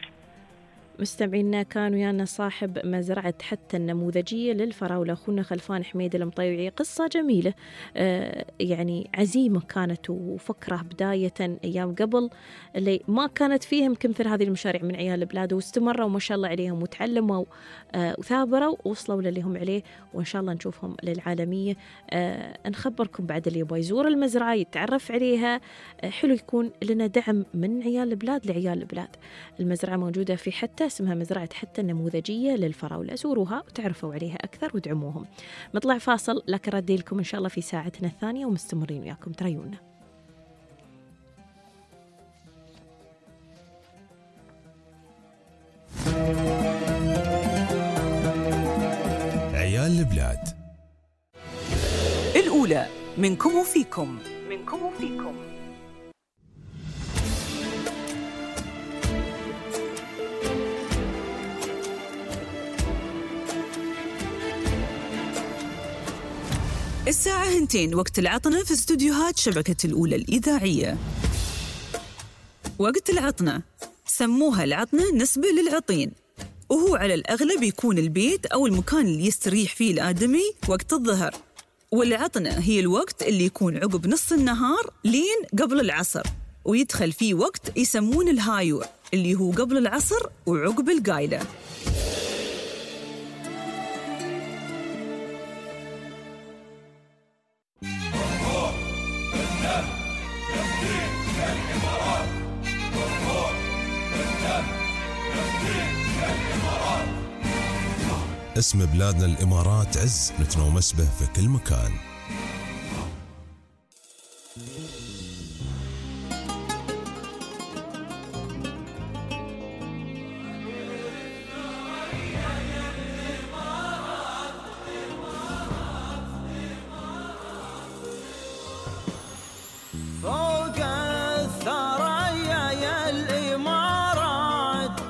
مستمعينا كان ويانا صاحب مزرعة حتى النموذجية للفراولة أخونا خلفان حميد المطيوعي. قصة جميلة، يعني عزيمة كانت وفكرة بداية أيام قبل اللي ما كانت فيهم كمثل هذه المشاريع من عيال البلاد، واستمروا ما شاء الله عليهم وتعلموا وثابروا ووصلوا للي هم عليه، وإن شاء الله نشوفهم للعالمية. نخبركم بعد اللي يبغى يزور المزرعة يتعرف عليها، حلو يكون لنا دعم من عيال البلاد لعيال البلاد. المزرعة موجودة في حتى، اسمها مزرعة حتى النموذجية للفراولة، زوروها وتعرفوا عليها أكثر ودعموهم. مطلع فاصل لكن ردي لكم إن شاء الله في ساعتنا الثانية ومستمرين وياكم، تريونا. عيال البلاد الأولى منكم وفيكم. الساعة 2 وقت العطنة في استوديوهات شبكة الأولى الإذاعية. وقت العطنة سموها العطنة نسبة للعطين، وهو على الأغلب يكون البيت أو المكان اللي يستريح فيه الآدمي وقت الظهر، والعطنة هي الوقت اللي يكون عقب نص النهار لين قبل العصر، ويدخل فيه وقت يسمون الهايور اللي هو قبل العصر وعقب القايلة. اسم بلادنا الإمارات عز نتنومس به في كل مكان. فوق الثريا يا الإمارات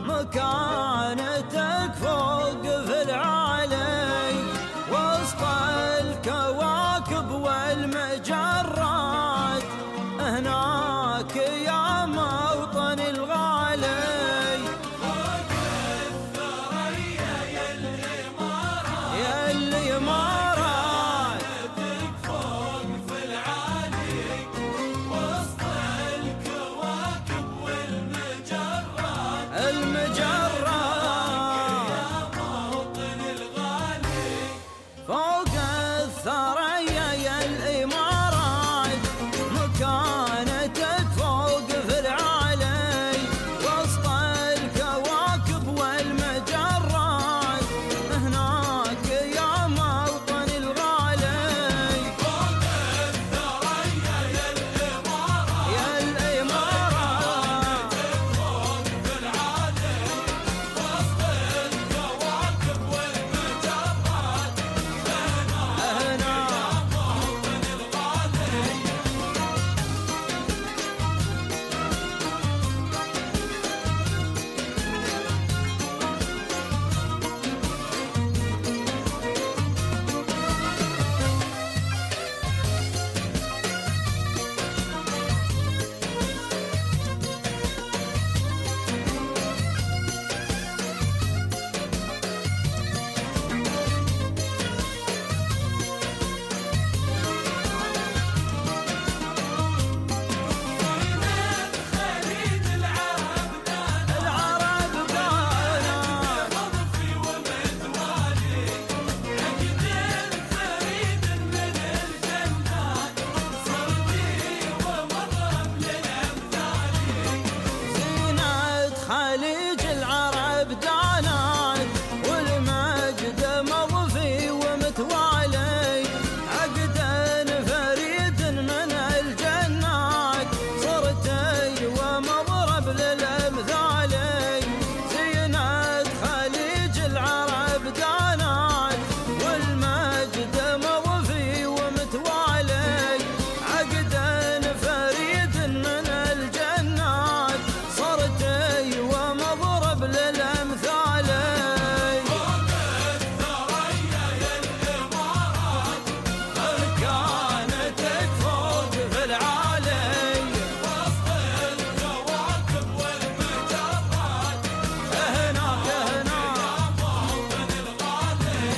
مكانتك فوق في العالي وسط الكواكب والمجرات، هناك يا موطن الغالي. فوق الثريا يا الإمارات يا الإمارات فوق في العالي وسط الكواكب والمجرات، فوق الثريا يا الإمارات مكانتك فوق في العالي وسط الكواكب والمجرات، هناك يا موطن الغالي. فوق الثريا يا الإمارات يا الإمارات فوق في العالي وسط الكواكب والمجرات، خليج العرب دانات والمجد مضفي ومتوالي، عقدا فريد من الجنات صرتي ومضرب للأمثال. زينة خليج العرب دانات والمجد مضفي ومتوالي، عقدا فريد من الجنات صرتي ومضرب للأمثال. فوق الثريا يا الإمارات مكانتك فوق في العالي وسط الكواكب والمجرات، هناك موطن الغالي.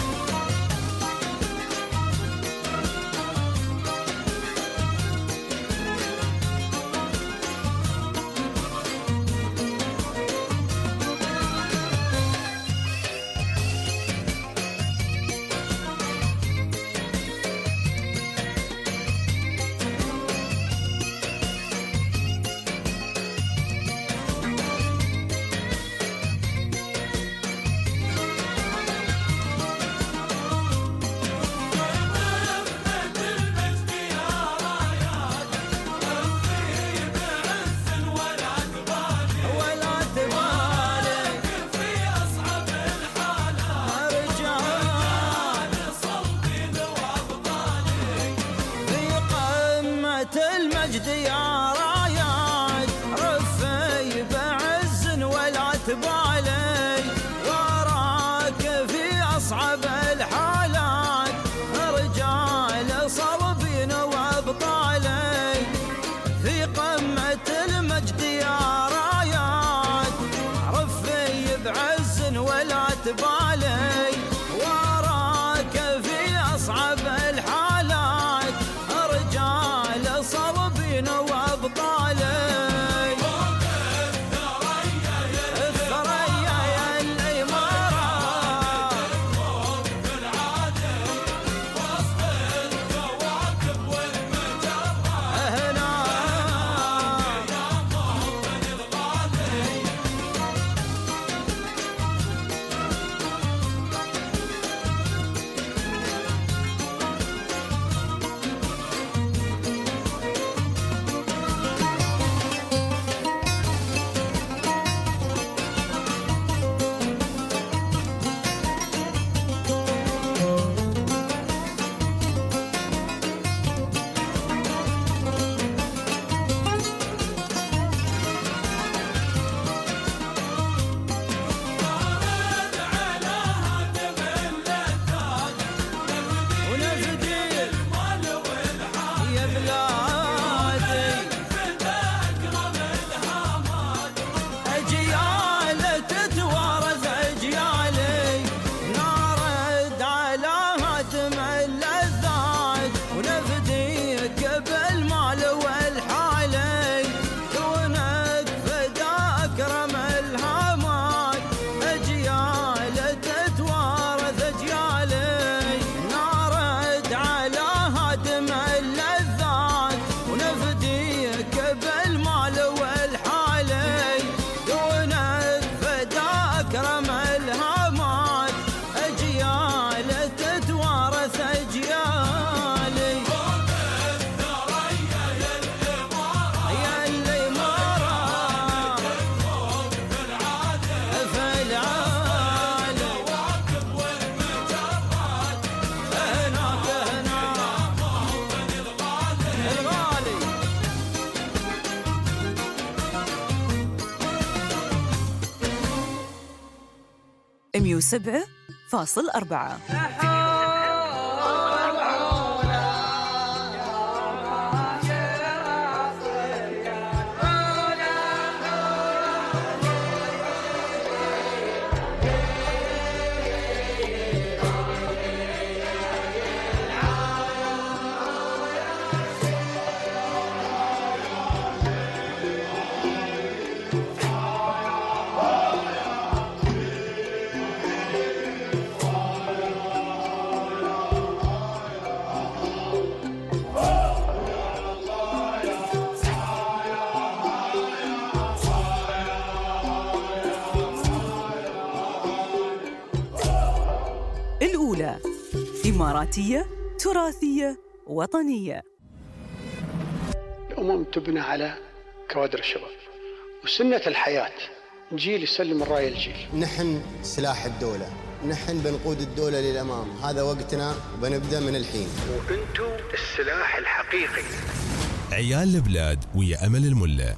المجد يا رايات رفي بعز ولا تبالي، وراك في أصعب الحالات رجال صلبين وابطالي. في قمة المجد يا رايات رفي بعز ولا تبالي، وراك في أصعب 107.4. الأولى إماراتية تراثية وطنية. الأمم تبنى على كوادر الشباب، وسنة الحياة جيل يسلم الراية الجيل. نحن سلاح الدولة، نحن بنقود الدولة للأمام، هذا وقتنا وبنبدأ من الحين. وأنتم السلاح الحقيقي. عيال البلاد ويا أمل الملا.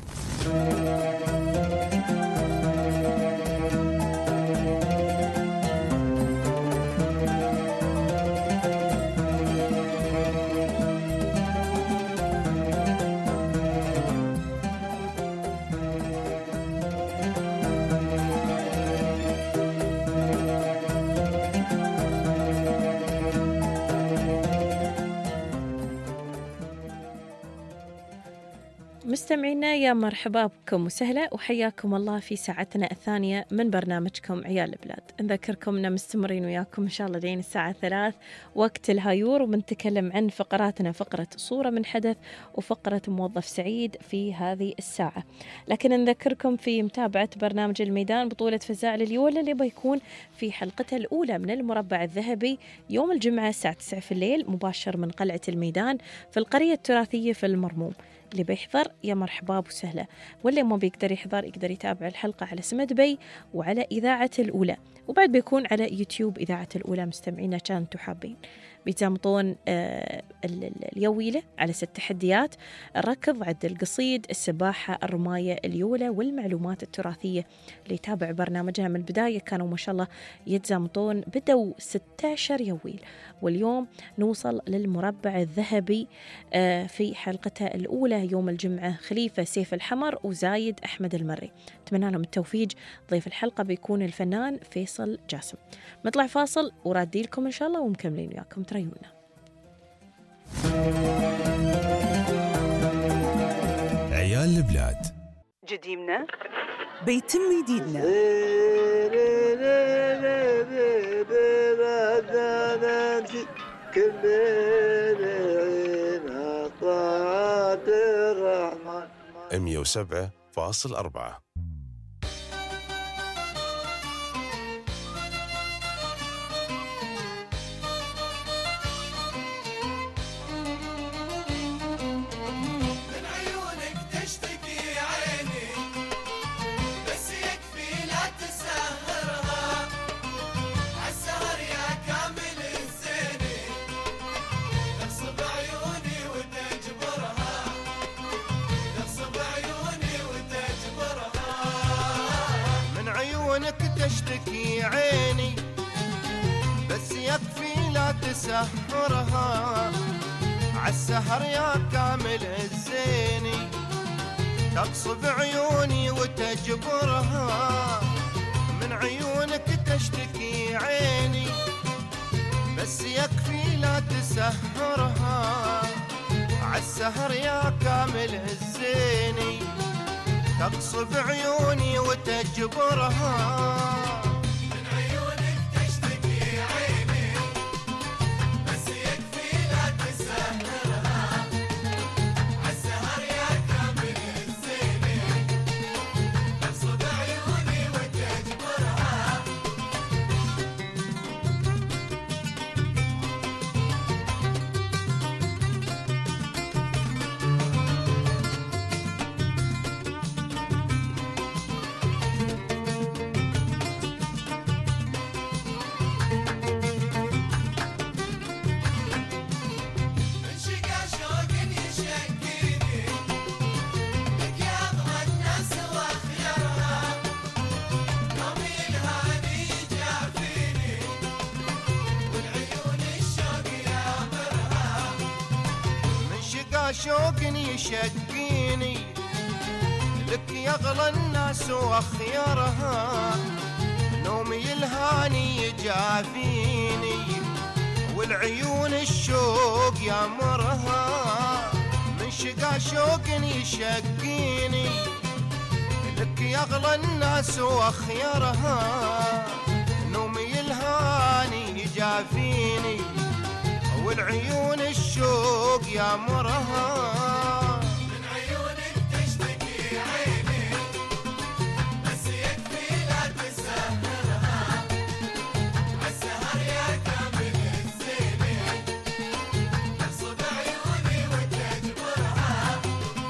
مستمعينا يا مرحبا بكم وسهلا وحياكم الله في ساعتنا الثانية من برنامجكم عيال البلاد. نذكركم أننا مستمرين وياكم إن شاء الله لين الساعة 3 وقت الهايور، وبنتكلم عن فقراتنا، فقرة صورة من حدث وفقرة موظف سعيد في هذه الساعة. لكن نذكركم في متابعة برنامج الميدان بطولة فزاع لليولة اللي بيكون في حلقتها الأولى من المربع الذهبي يوم الجمعة الساعة 9 في الليل مباشر من قلعة الميدان في القرية التراثية في المرموم. اللي بيحضر يا مرحبا وسهلا، واللي ما بيقدر يحضر يقدر يتابع الحلقة على سما دبي وعلى إذاعة الأولى، وبعد بيكون على يوتيوب إذاعة الأولى. مستمعينا كانتوا حابين بيتامطون اليويلة على 6 تحديات: الركض، عد القصيد، السباحة، الرماية، اليولة، والمعلومات التراثية. اللي يتابع برنامجها من البداية كانوا ما شاء الله يتزامطون، بدوا 16 يويل، واليوم نوصل للمربع الذهبي في حلقتها الأولى يوم الجمعة. خليفة سيف الحمر وزايد أحمد المري، أتمنى لهم التوفيق. ضيف الحلقة بيكون الفنان فيصل جاسم. نطلع فاصل ورادي لكم إن شاء الله ومكملين وياكم، تريونا. عيال البلاد، جديمنا بيتم جديدنا. ام 107.4. تشتكي عيني بس يكفي لا تسهرها، عالسهر يا كامل الزيني تقصب عيوني وتجبرها. من عيونك تشتكي عيني بس يكفي لا تسهرها، عالسهر يا كامل الزيني تقصب عيوني وتجبرها. من عيونك تشتكي عيني بس يكفي لا تسهرها، عالسهر يا كامل الزيني تقصب عيوني وتجبرها. شوق يشقيني لك يغلى الناس واخيرها، نومي الهاني يجافيني والعيون الشوق يامرها، من شقا شوق يشقيني لك يغلى الناس واخيرها، نومي الهاني يجافيني والعيون الشوق يامرها. من عيونك تشتكي عيني بس يكفي لا تسهرها، عالسهر يا كامل الزيني تغصب عيوني وتجبرها.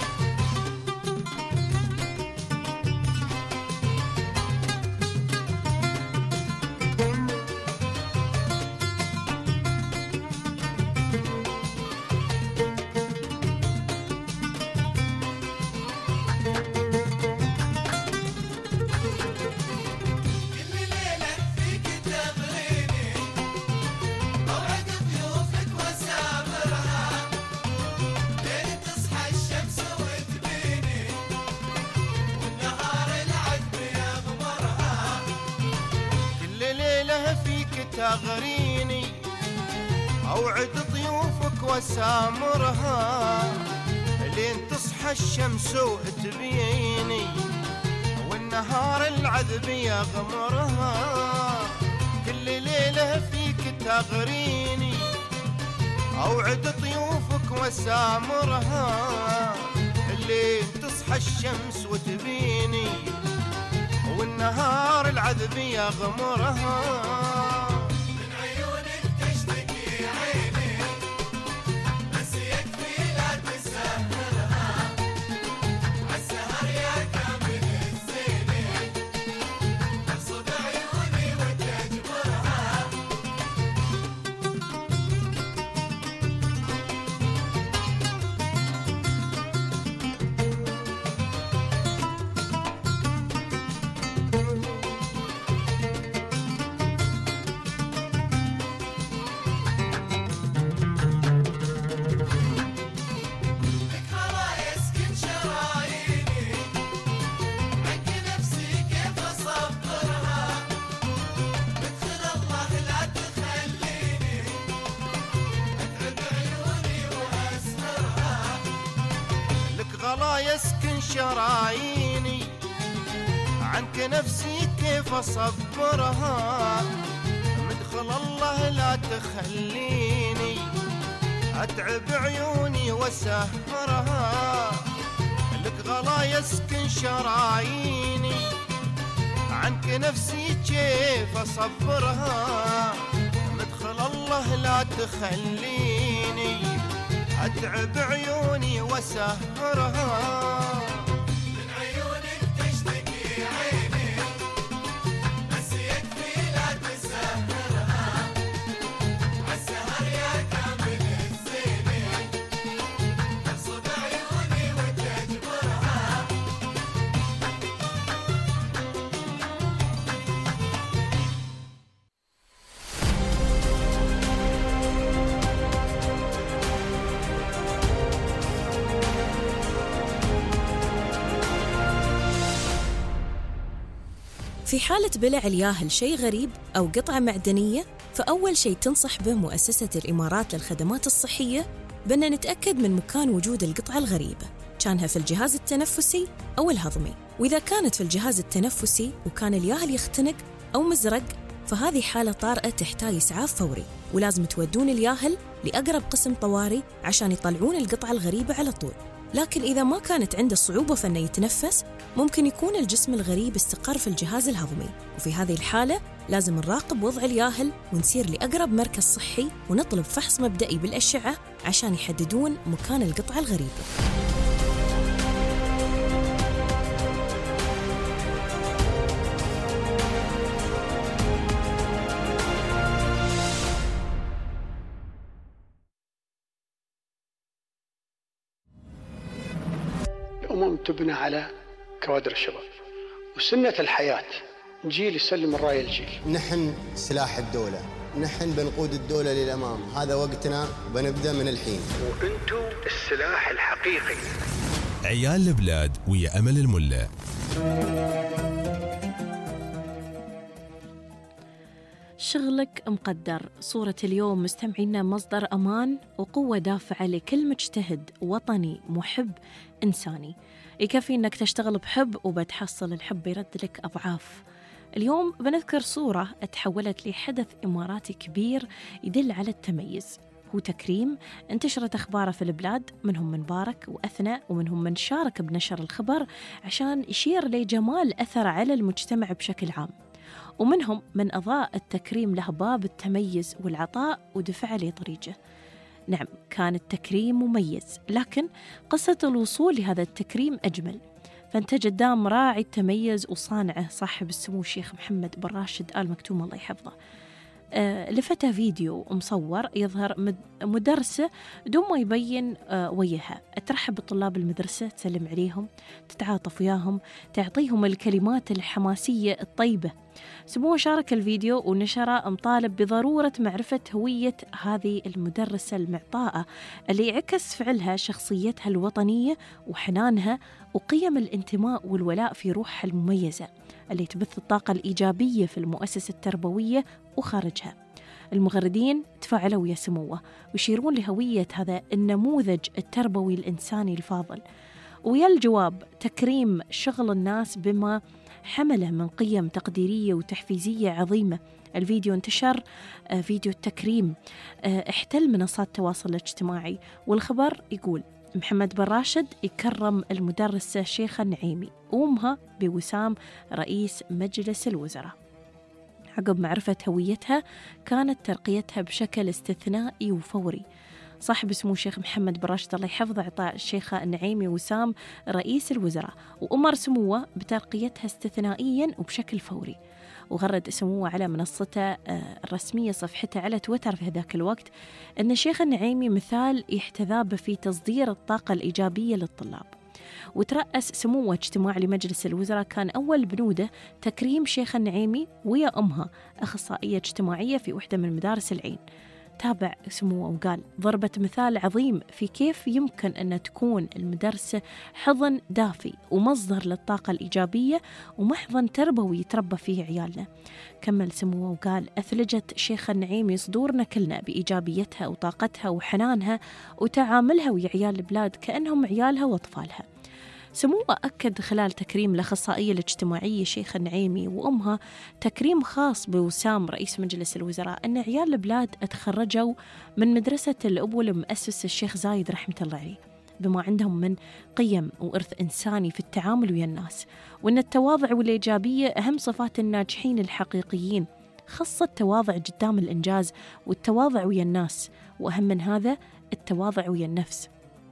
تغريني أوعد ضيوفك وسامرها، لين تصحى الشمس وتبيني والنهار العذب يغمرها. كل ليلة فيك تغريني أوعد ضيوفك وسامرها، لين تصحى الشمس وتبيني والنهار العذب يغمرها. يسكن شراييني عنك نفسي كيف أصبرها، مدخل الله لا تخليني أتعب عيوني وسهرها. لك غلا يسكن شراييني عنك نفسي كيف أصبرها، مدخل الله لا تخليني أتعب عيوني وسهرها. من عيونك تشتكي عيني بس يكفي لا تسهرها، عالسهر يا كامل الزيني تغصب عيوني وتجبرها. في حالة بلع الياهل شيء غريب أو قطعة معدنية، فأول شيء تنصح به مؤسسة الإمارات للخدمات الصحية بأن نتأكد من مكان وجود القطعة الغريبة، كانها في الجهاز التنفسي أو الهضمي. وإذا كانت في الجهاز التنفسي وكان الياهل يختنق أو مزرق، فهذه حالة طارئة تحتاج إسعاف فوري، ولازم تودون الياهل لأقرب قسم طوارئ عشان يطلعون القطعة الغريبة على طول. لكن إذا ما كانت عنده صعوبة في أنه يتنفس، ممكن يكون الجسم الغريب استقر في الجهاز الهضمي، وفي هذه الحالة لازم نراقب وضع الياهل ونسير لأقرب مركز صحي ونطلب فحص مبدئي بالأشعة عشان يحددون مكان القطعة الغريبة. الأمم تبنى على كوادر الشباب، وسنة الحياة جيل يسلم الراية الجيل. نحن سلاح الدولة، نحن بنقود الدولة للأمام. هذا وقتنا وبنبدأ من الحين. وأنتم السلاح الحقيقي. عيال البلاد ويا أمل الملا. شغلك مقدر. صورة اليوم مستمعينا مصدر أمان وقوة دافعة لكل مجتهد وطني محب إنساني. يكفي أنك تشتغل بحب وبتحصل الحب يرد لك أضعاف. اليوم بنذكر صورة تحولت لحدث إماراتي كبير يدل على التميز، هو تكريم انتشرت أخباره في البلاد، منهم من بارك وأثنى ومنهم من شارك بنشر الخبر عشان يشير لجمال أثر على المجتمع بشكل عام، ومنهم من أضاء التكريم له باب التميز والعطاء ودفع له طريقه. نعم كان التكريم مميز، لكن قصة الوصول لهذا التكريم أجمل. فانت قدام راعي التميز وصانعه صاحب السمو الشيخ محمد بن راشد آل مكتوم الله يحفظه. لفتة فيديو مصور يظهر مدرسة دون ما يبين وجهها ترحب بطلاب المدرسة، تسلم عليهم، تتعاطف وياهم، تعطيهم الكلمات الحماسية الطيبة. سموه شارك الفيديو ونشره مطالب بضرورة معرفة هوية هذه المدرسة المعطاءة اللي عكس فعلها شخصيتها الوطنية وحنانها وقيم الانتماء والولاء في روحها المميزة اللي تبث الطاقة الإيجابية في المؤسسة التربوية وخارجها. المغردين تفاعلوا ويا سموه ويشيرون لهوية هذا النموذج التربوي الإنساني الفاضل، ويا الجواب تكريم شغل الناس بما حمله من قيم تقديرية وتحفيزية عظيمة. الفيديو انتشر، فيديو التكريم احتل منصات التواصل الاجتماعي، والخبر يقول محمد بن راشد يكرم المدرسة شيخة النعيمي وأمها بوسام رئيس مجلس الوزراء. عقب معرفة هويتها كانت ترقيتها بشكل استثنائي وفوري. صاحب سمو الشيخ محمد بن راشد الله يحفظه إعطاء الشيخة النعيمي وسام رئيس الوزراء، وأمر سموه بترقيتها استثنائيا وبشكل فوري. وغرد سموه على منصته الرسمية صفحته على تويتر في هذاك الوقت أن الشيخ النعيمي مثال يحتذى به في تصدير الطاقة الإيجابية للطلاب. وترأس سموه اجتماع لمجلس الوزراء كان أول بنوده تكريم شيخ النعيمي ويا أمها أخصائية اجتماعية في وحدة من مدارس العين. تابع سموه وقال ضربت مثال عظيم في كيف يمكن أن تكون المدرسة حضن دافي ومصدر للطاقة الإيجابية ومحضن تربوي يتربى فيه عيالنا. كمل سموه وقال أثلجت شيخ النعيمي صدورنا كلنا بإيجابيتها وطاقتها وحنانها وتعاملها ويا عيال البلاد كأنهم عيالها وأطفالها. سموه أكد خلال تكريم الأخصائية الاجتماعية شيخ النعيمي وأمها تكريم خاص بوسام رئيس مجلس الوزراء أن عيال البلاد تخرجوا من مدرسة الأب المؤسس الشيخ زايد رحمة الله عليه بما عندهم من قيم وإرث إنساني في التعامل ويا الناس، وأن التواضع والإيجابية أهم صفات الناجحين الحقيقيين، خاصة التواضع قدام الإنجاز والتواضع ويا الناس، وأهم من هذا التواضع ويا النفس.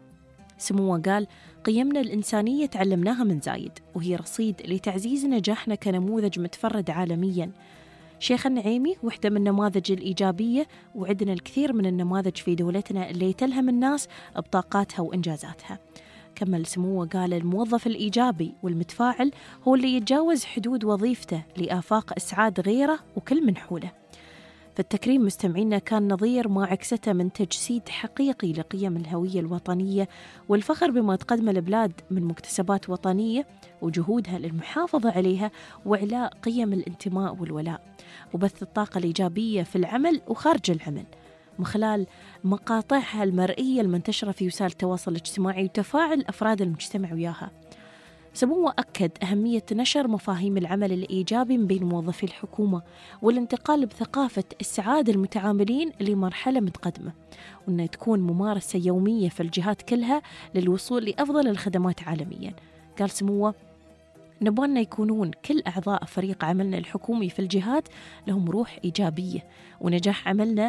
سموه قال قيمنا الإنسانية تعلمناها من زايد وهي رصيد لتعزيز نجاحنا كنموذج متفرد عالميا. شيخ النعيمي وحدة من النماذج الإيجابية، وعندنا الكثير من النماذج في دولتنا اللي تلهم الناس بطاقاتها وإنجازاتها. كمل سموه قال الموظف الإيجابي والمتفاعل هو اللي يتجاوز حدود وظيفته لآفاق إسعاد غيره وكل من حوله. فالتكريم مستمعينا كان نظير ما عكسته من تجسيد حقيقي لقيم الهوية الوطنية والفخر بما تقدم البلاد من مكتسبات وطنية وجهودها للمحافظة عليها وإعلاء قيم الانتماء والولاء وبث الطاقة الإيجابية في العمل وخارج العمل من خلال مقاطعها المرئية المنتشرة في وسائل التواصل الاجتماعي وتفاعل أفراد المجتمع وياها. سموه أكد أهمية نشر مفاهيم العمل الإيجابي من بين موظفي الحكومة والانتقال بثقافة السعادة المتعاملين لمرحلة متقدمة، وأنها تكون ممارسة يومية في الجهات كلها للوصول لأفضل الخدمات عالميا. قال سموه نبغى يكونون كل أعضاء فريق عملنا الحكومي في الجهات لهم روح إيجابية، ونجاح عملنا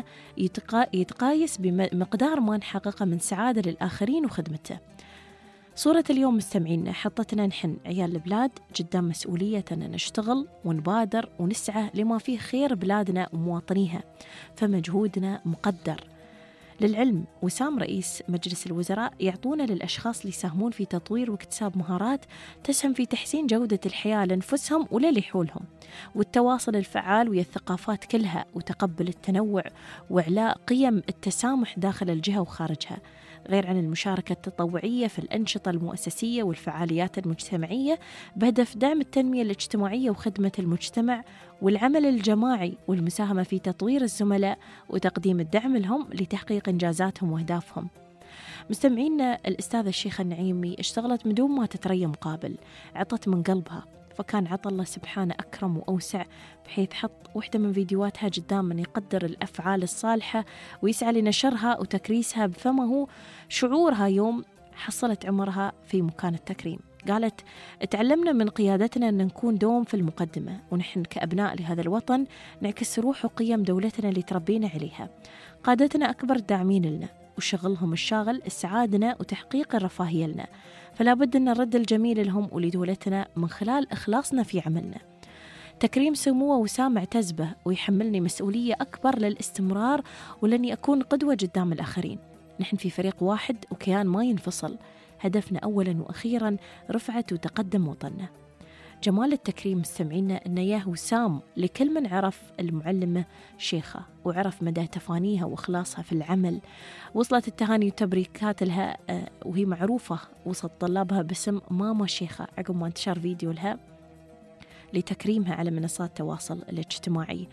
يتقايس بمقدار ما نحققه من سعادة للآخرين وخدمته. صورة اليوم مستمعينا حطتنا نحن عيال البلاد قدام مسؤولية أن نشتغل ونبادر ونسعى لما فيه خير بلادنا ومواطنيها، فمجهودنا مقدر. للعلم وسام رئيس مجلس الوزراء يعطون للأشخاص اللي يساهمون في تطوير واكتساب مهارات تسهم في تحسين جودة الحياة لأنفسهم وللحولهم، والتواصل الفعال ويا الثقافات كلها، وتقبل التنوع وإعلاء قيم التسامح داخل الجهة وخارجها، غير عن المشاركة التطوعية في الأنشطة المؤسسية والفعاليات المجتمعية بهدف دعم التنمية الاجتماعية وخدمة المجتمع والعمل الجماعي والمساهمة في تطوير الزملاء وتقديم الدعم لهم لتحقيق إنجازاتهم وأهدافهم. مستمعينا، الأستاذة الشيخة النعيمي اشتغلت من دون ما تتريى مقابل، عطت من قلبها، فكان عطى الله سبحانه أكرم وأوسع بحيث حط واحدة من فيديوهاتها قدام من يقدر الأفعال الصالحة ويسعى لنشرها وتكريسها بفمه شعورها يوم حصلت عمرها في مكان التكريم. قالت: تعلمنا من قيادتنا أن نكون دوم في المقدمة، ونحن كأبناء لهذا الوطن نعكس روح وقيم دولتنا اللي تربينا عليها. قادتنا أكبر داعمين لنا، وشغلهم الشاغل إسعادنا وتحقيق الرفاهية لنا، فلا بد أن نرد الجميل لهم ولدولتنا من خلال إخلاصنا في عملنا. تكريم سموه وسام اعتز به ويحملني مسؤولية أكبر للاستمرار ولأني أكون قدوة قدام الآخرين. نحن في فريق واحد وكيان ما ينفصل، هدفنا أولا وأخيرا رفعة وتقدم وطننا. جمال التكريم مستمعينا أن ياه وسام لكل من عرف المعلمة شيخة وعرف مدى تفانيها وإخلاصها في العمل. وصلت التهاني وتبريكات لها وهي معروفة وسط طلابها باسم ماما شيخة عقب ما انتشر فيديو لها لتكريمها على منصات التواصل الاجتماعي.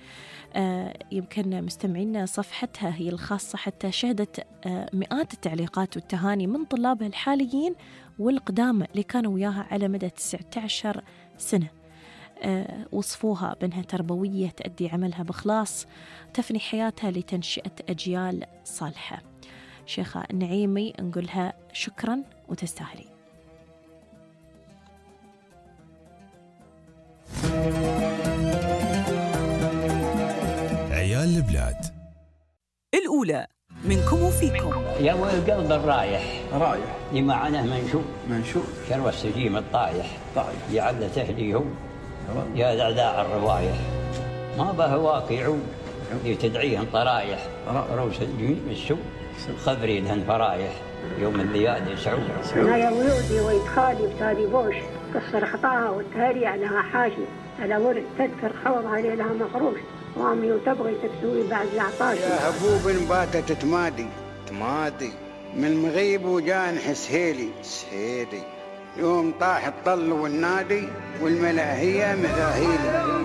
يمكن مستمعينا صفحتها هي الخاصة حتى شهدت مئات التعليقات والتهاني من طلابها الحاليين والقدامى اللي كانوا وياها على مدى 19 سنة. وصفوها بأنها تربوية تأدي عملها بإخلاص، تفني حياتها لتنشئة أجيال صالحة. شيخة النعيمي نقولها شكرا وتستاهلي. عيال البلاد الأولى منكم وفيكم. يا والقلب الرايح اللي معناه منشوف شروى السجيم الطايح يا عبد تهديهم يا دعداع الروايح ما به واقع لتدعيهم طرايح روس الجميل السوء خبري لهن فرايح يوم الليالي يسعود. أنا يا ولودي ويتخالي بتالي بوش كسر خطاها والتهري عليها حاشي على ورد تذكر خوضها ليلها مخروش وامي وتبغي تكسوي بعد العطاش. يا هبوب باتت تمادي من مغيب وجان حسهيلي سهيلي يوم طاح الطل والنادي والملاهية مذاهيلي.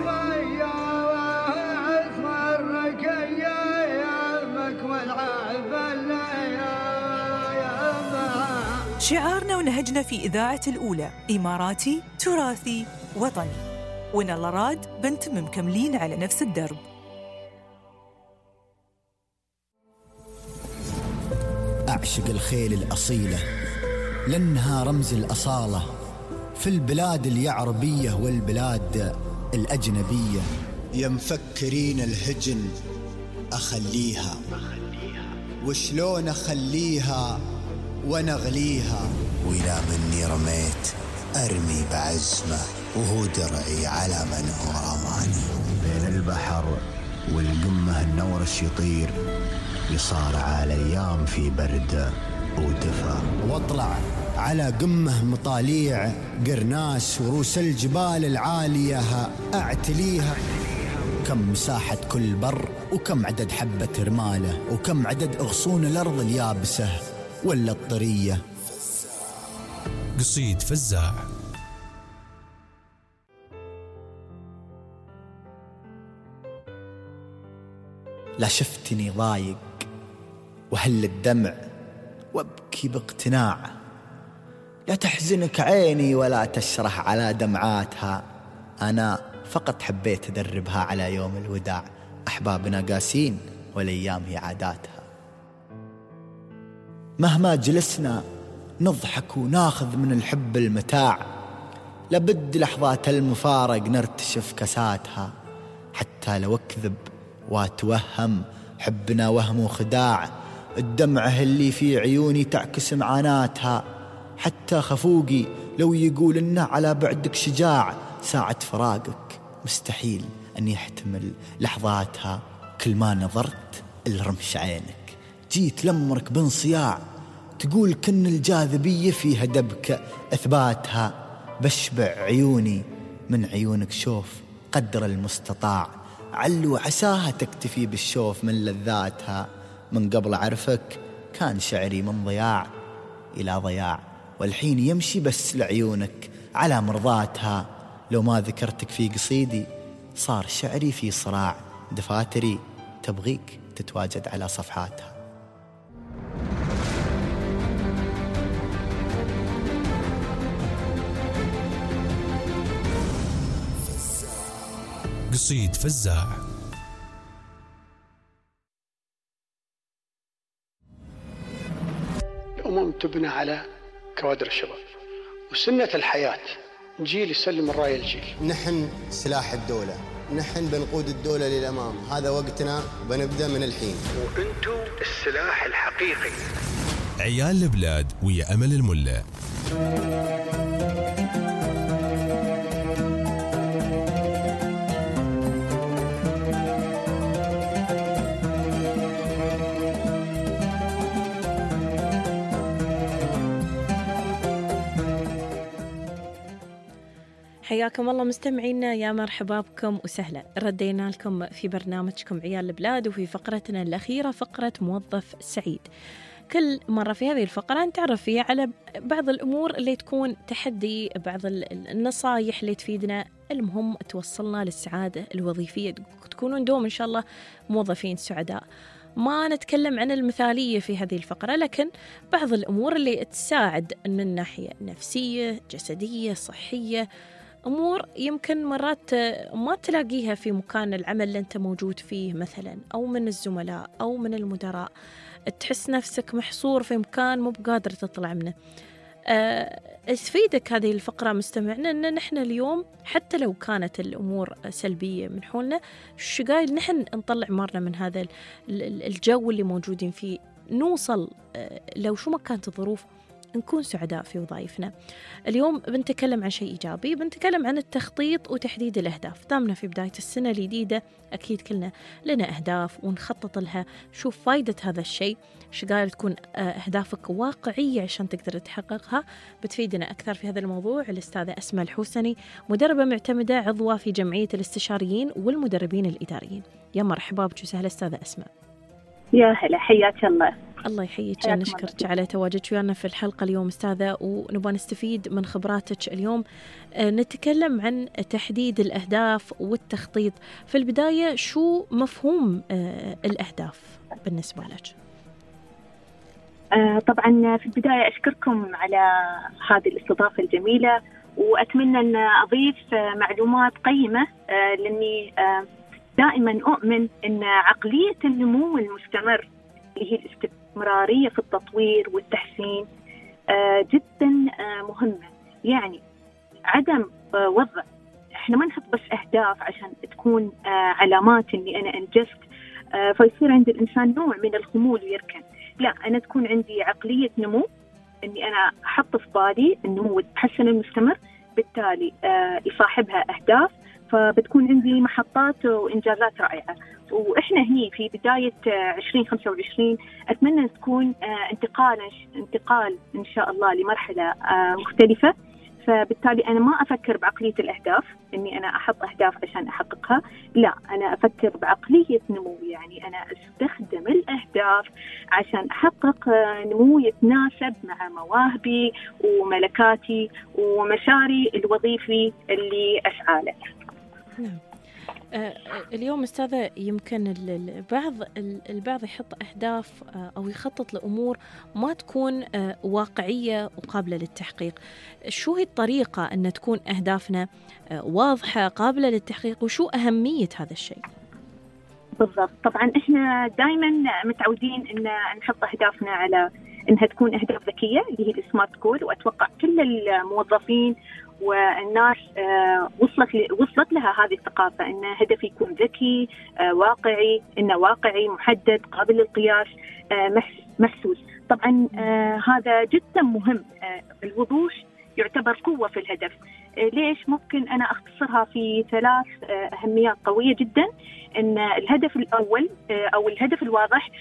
شعارنا ونهجنا في إذاعة الأولى إماراتي تراثي وطني، وإن الله راد بنتم مكملين على نفس الدرب. أعشق الخيل الأصيلة لأنها رمز الأصالة في البلاد اليعربية والبلاد الأجنبية. يا مفكرين الهجن أخليها وشلون أخليها ونغليها، وإلى مني رميت أرمي بعزمه وهو درعي على من هو رماني. بين البحر والقمة النورش يطير يصارع الأيام في برد ودفا، واطلع على قمة مطاليع قرناس وروس الجبال العالية أعتليها. كم مساحة كل بر وكم عدد حبة رماله وكم عدد أغصون الأرض اليابسة ولا الطرية. قصيد فزاع. لا شفتني ضايق وهل الدمع وابكي باقتناع، لا تحزنك عيني ولا تشرح على دمعاتها، أنا فقط حبيت أدربها على يوم الوداع. أحبابنا قاسين والأيام هي عاداتها، مهما جلسنا نضحك وناخذ من الحب المتاع، لابد لحظات المفارق نرتشف كساتها. حتى لو أكذب واتوهم حبنا وهم وخداع، الدمعة اللي في عيوني تعكس معاناتها. حتى خفوقي لو يقول إنه على بعدك شجاع، ساعة فراقك مستحيل أن يحتمل لحظاتها. كل ما نظرت الرمش عينك جيت لمرك بانصياع، تقول كن الجاذبية فيها دبك إثباتها، بشبع عيوني من عيونك شوف قدر المستطاع، علو عساها تكتفي بالشوف من لذاتها. من قبل أعرفك كان شعري من ضياع إلى ضياع، والحين يمشي بس لعيونك على مرضاتها. لو ما ذكرتك في قصيدي صار شعري في صراع، دفاتري تبغيك تتواجد على صفحاتها. قصيد فزاع. الأمم تبنى على كوادر الشباب، وسنة الحياة جيل يسلم الراية الجيل. نحن سلاح الدولة، نحن بنقود الدولة للأمام، هذا وقتنا وبنبدأ من الحين. وأنتو السلاح الحقيقي. عيال البلاد ويا أمل الملا. حياكم الله مستمعينا، يا مرحبا بكم وسهلا. ردينا لكم في برنامجكم عيال البلاد، وفي فقرتنا الأخيرة فقرة موظف سعيد. كل مرة في هذه الفقرة نتعرف فيها على بعض الأمور اللي تكون تحدي، بعض النصايح اللي تفيدنا، المهم توصلنا للسعادة الوظيفية، تكونون دوم إن شاء الله موظفين سعداء. ما نتكلم عن المثالية في هذه الفقرة، لكن بعض الأمور اللي تساعد من ناحية نفسية، جسدية، صحية، أمور يمكن مرات ما تلاقيها في مكان العمل اللي أنت موجود فيه مثلا، أو من الزملاء أو من المدراء. تحس نفسك محصور في مكان مو بقادر تطلع منه. تفيدك هذه الفقرة مستمعنا أن نحن اليوم حتى لو كانت الأمور سلبية من حولنا، شقايل نحن نطلع مارنا من هذا الجو اللي موجودين فيه، نوصل لو شو ما كانت الظروف نكون سعداء في وظائفنا. اليوم بنتكلم عن شيء إيجابي، بنتكلم عن التخطيط وتحديد الأهداف. دامنا في بداية السنة الجديدة أكيد كلنا لنا أهداف ونخطط لها. شوف فايدة هذا الشيء، شقايل تكون أهدافك واقعية عشان تقدر تحققها. بتفيدنا أكثر في هذا الموضوع الأستاذة أسماء الحوسني، مدربة معتمدة، عضوة في جمعية الاستشاريين والمدربين الإداريين. يا مرحبا بك وسهلا أستاذة أسماء. يا هلا، حياك الله. الله يحييك، نشكرك على تواجدك ويانا في الحلقة اليوم أستاذة، ونبغى نستفيد من خبراتك اليوم. نتكلم عن تحديد الأهداف والتخطيط. في البداية شو مفهوم الأهداف بالنسبة لك؟ طبعا في البداية أشكركم على هذه الاستضافة الجميلة، وأتمنى أن أضيف معلومات قيمة، لأني دائما أؤمن أن عقلية النمو المستمر اللي هي الاستمرارية في التطوير والتحسين جدا مهمة. يعني عدم وضع، احنا ما نحط بس أهداف عشان تكون علامات أني أنا أنجزت، فيصير عند الإنسان نوع من الخمول ويركن. لا، أنا تكون عندي عقلية نمو، أني أنا أحط في بالي النمو والتحسن المستمر، بالتالي يصاحبها أهداف، فبتكون عندي محطات وإنجازات رائعة. وإحنا هني في بداية 2025 أتمنى تكون انتقال إن شاء الله لمرحلة مختلفة. فبالتالي أنا ما أفكر بعقلية الأهداف إني أنا أحط أهداف عشان أحققها، لا، أنا أفكر بعقلية نمو. يعني أنا أستخدم الأهداف عشان أحقق نمو يتناسب مع مواهبي وملكاتي ومساري الوظيفي اللي أسعى له. نعم. اليوم أستاذة يمكن البعض يحط أهداف أو يخطط لأمور ما تكون واقعية وقابلة للتحقيق. شو هي الطريقة أن تكون أهدافنا واضحة قابلة للتحقيق، وشو أهمية هذا الشيء؟ بالضبط. طبعا إحنا دائما متعودين أن نحط أهدافنا على أنها تكون أهداف ذكية اللي هي السمارت جول، وأتوقع كل الموظفين والناس وصلت لها هذه الثقافة، أن هدف يكون ذكي، واقعي، إنه واقعي، محدد، قابل للقياس، محسوس. طبعا هذا جدا مهم. الوضوح يعتبر قوة في الهدف. ليش؟ ممكن أنا أختصرها في 3 أهميات قوية جدا. إن الهدف الأول أو الهدف الواضح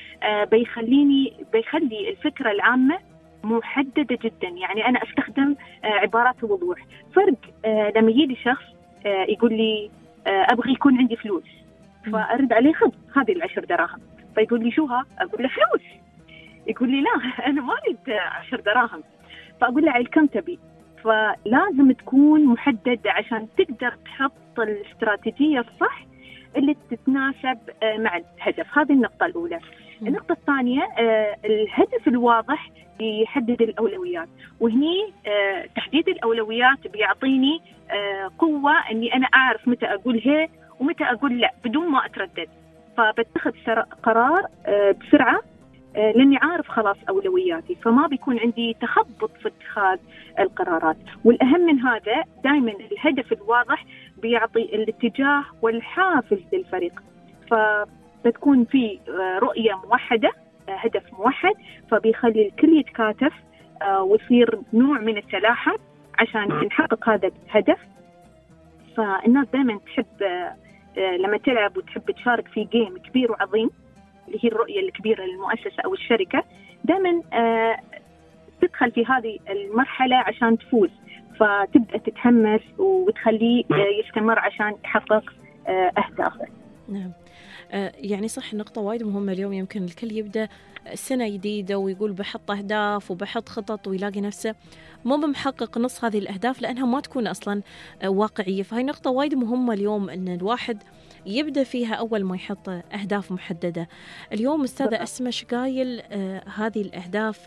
بيخلي الفكرة العامة محددة جدا. يعني أنا أستخدم عبارات الوضوح. فرق لما يجي لي شخص يقول لي أبغي يكون عندي فلوس، فأرد عليه خذ هذه 10 دراهم. فيقول لي شوها؟ أقول له فلوس. يقول لي لا أنا ما أريد 10 دراهم. فأقول له على كم تبي؟ فلازم تكون محدد عشان تقدر تحط الاستراتيجية الصح اللي تتناسب مع الهدف. هذه النقطة الأولى. النقطة الثانية الهدف الواضح يحدد الأولويات، وهني تحديد الأولويات بيعطيني قوة أني أنا أعرف متى أقول هي ومتى أقول لا بدون ما أتردد. فبتخذ قرار بسرعة لأني عارف خلاص أولوياتي، فما بيكون عندي تخبط في اتخاذ القرارات. والأهم من هذا دائما الهدف الواضح بيعطي الاتجاه والحافز للفريق، فبتكون في رؤية موحدة، هدف موحد، فبيخلي الكل يتكاتف ويصير نوع من التلاحم عشان نحقق هذا الهدف. فالناس دائما تحب لما تلعب وتحب تشارك في جيم كبير وعظيم اللي هي الرؤية الكبيرة للمؤسسة أو الشركة، دائما تدخل في هذه المرحلة عشان تفوز، فتبدأ تتحمس وتخليه يستمر عشان يحقق أهدافه. نعم. يعني صح، نقطة وايد مهمة اليوم. يمكن الكل يبدأ سنة جديدة ويقول بحط أهداف وبحط خطط، ويلاقي نفسه مو بمحقق نص هذه الأهداف لأنها ما تكون أصلا واقعية. فهي نقطة وايد مهمة اليوم أن الواحد يبدأ فيها أول ما يحط أهداف محددة. اليوم أستاذة أسماء شقايل هذه الأهداف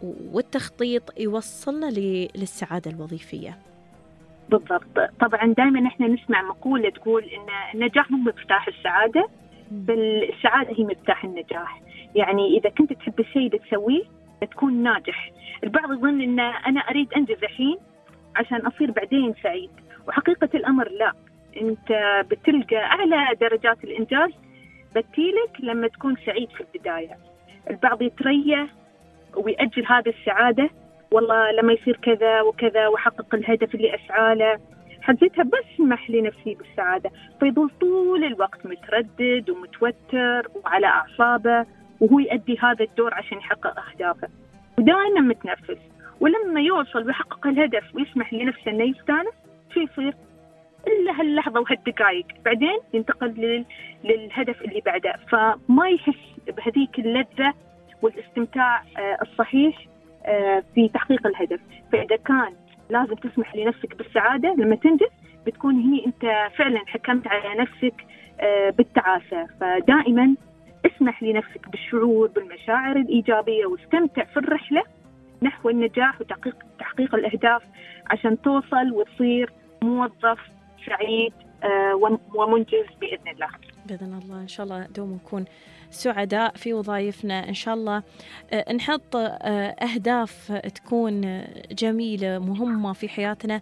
والتخطيط يوصلنا للسعادة الوظيفية. بالضبط. طبعا دائما احنا نسمع مقولة تقول ان النجاح مو مفتاح السعادة، بل السعادة هي مفتاح النجاح. يعني إذا كنت تحب الشيء بتسويه تكون ناجح. البعض يظن ان انا اريد انجز الحين عشان اصير بعدين سعيد، وحقيقة الامر لا. انت بتلقى اعلى درجات الانجاز بتجيلك لما تكون سعيد في البداية. البعض يتريى ويأجل هذه السعادة، والله لما يصير كذا وكذا وحقق الهدف اللي أسعى له حسيتها بسمح لنفسي بالسعادة، فيظل طول الوقت متردد ومتوتر وعلى أعصابه، وهو يؤدي هذا الدور عشان يحقق أهدافه ودائما متنفس. ولما يوصل ويحقق الهدف ويسمح لنفسه أنه يستانس، شو يصير؟ إلا هاللحظة وهالدقائق، بعدين ينتقل للهدف اللي بعده، فما يحس بهذيك اللذة والاستمتاع الصحيح في تحقيق الهدف. فإذا كان لازم تسمح لنفسك بالسعادة لما تنجز، بتكون هي أنت فعلا حكمت على نفسك بالتعاسة. فدائما اسمح لنفسك بالشعور بالمشاعر الإيجابية واستمتع في الرحلة نحو النجاح وتحقيق الأهداف عشان توصل وتصير موظف سعيد ومنجز بإذن الله. بإذن الله إن شاء الله دوم نكون سعداء في وظائفنا إن شاء الله. نحط أهداف تكون جميلة مهمة في حياتنا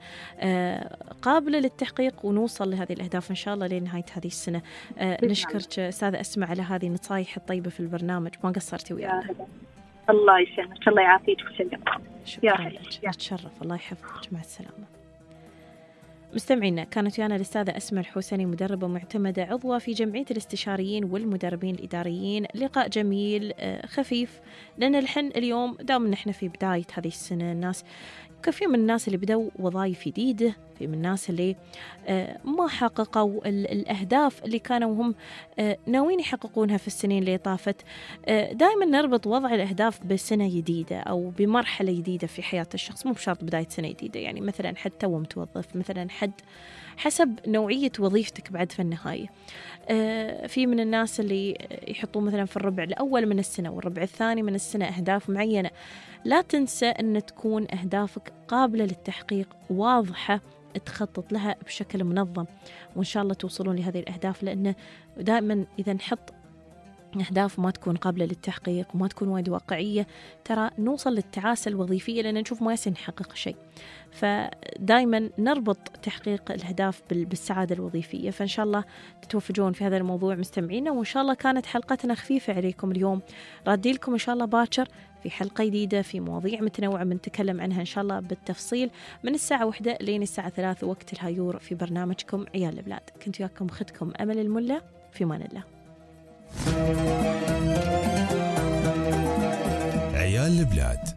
قابلة للتحقيق، ونوصل لهذه الأهداف إن شاء الله لنهاية هذه السنة. نشكرك أستاذة أسماء على هذه النصائح الطيبة في البرنامج، ما قصرتي ويانا. الله يسلمك، الله يعافيك ويسلمك. شكرا لك، نتشرف. الله يحفظك، مع السلامة. مستمعينا، كانت ويانا الأستاذة أسماء الحوسني، مدربة معتمدة عضوة في جمعية الاستشاريين والمدربين الإداريين. لقاء جميل خفيف، لأن الحين اليوم دام نحن في بداية هذه السنة، الناس كثير من الناس اللي بدوا وظائف جديدة، في من الناس اللي ما حققوا الأهداف اللي كانوا هم ناويين يحققونها في السنين اللي طافت. دائما نربط وضع الأهداف بسنة جديدة أو بمرحلة جديدة في حياة الشخص، مو بشرط بداية سنة جديدة. يعني مثلا حد تو متوظف، مثلا حد حسب نوعية وظيفتك بعد في النهاية. في من الناس اللي يحطون مثلا في الربع الأول من السنة والربع الثاني من السنة أهداف معينة. لا تنسى أن تكون أهدافك قابلة للتحقيق، واضحة، تخطط لها بشكل منظم، وإن شاء الله توصلون لهذه الأهداف. لأنه دائما إذا نحط أهداف ما تكون قابلة للتحقيق وما تكون وايد واقعية، ترى نوصل للتعاسة الوظيفية لأن نشوف ما يصير نحقق شيء. فدائما نربط تحقيق الأهداف بالسعادة الوظيفية. فإن شاء الله تتوفجون في هذا الموضوع مستمعينا، وإن شاء الله كانت حلقتنا خفيفة عليكم اليوم. رادي لكم إن شاء الله باكر في حلقة جديدة في مواضيع متنوعة بنتكلم عنها إن شاء الله بالتفصيل من الساعة 1 لين الساعة 3 وقت الهايور في برنامجكم عيال البلاد. كنت وياكم أختكم أمل الملا، في أمان الله. عيال البلاد.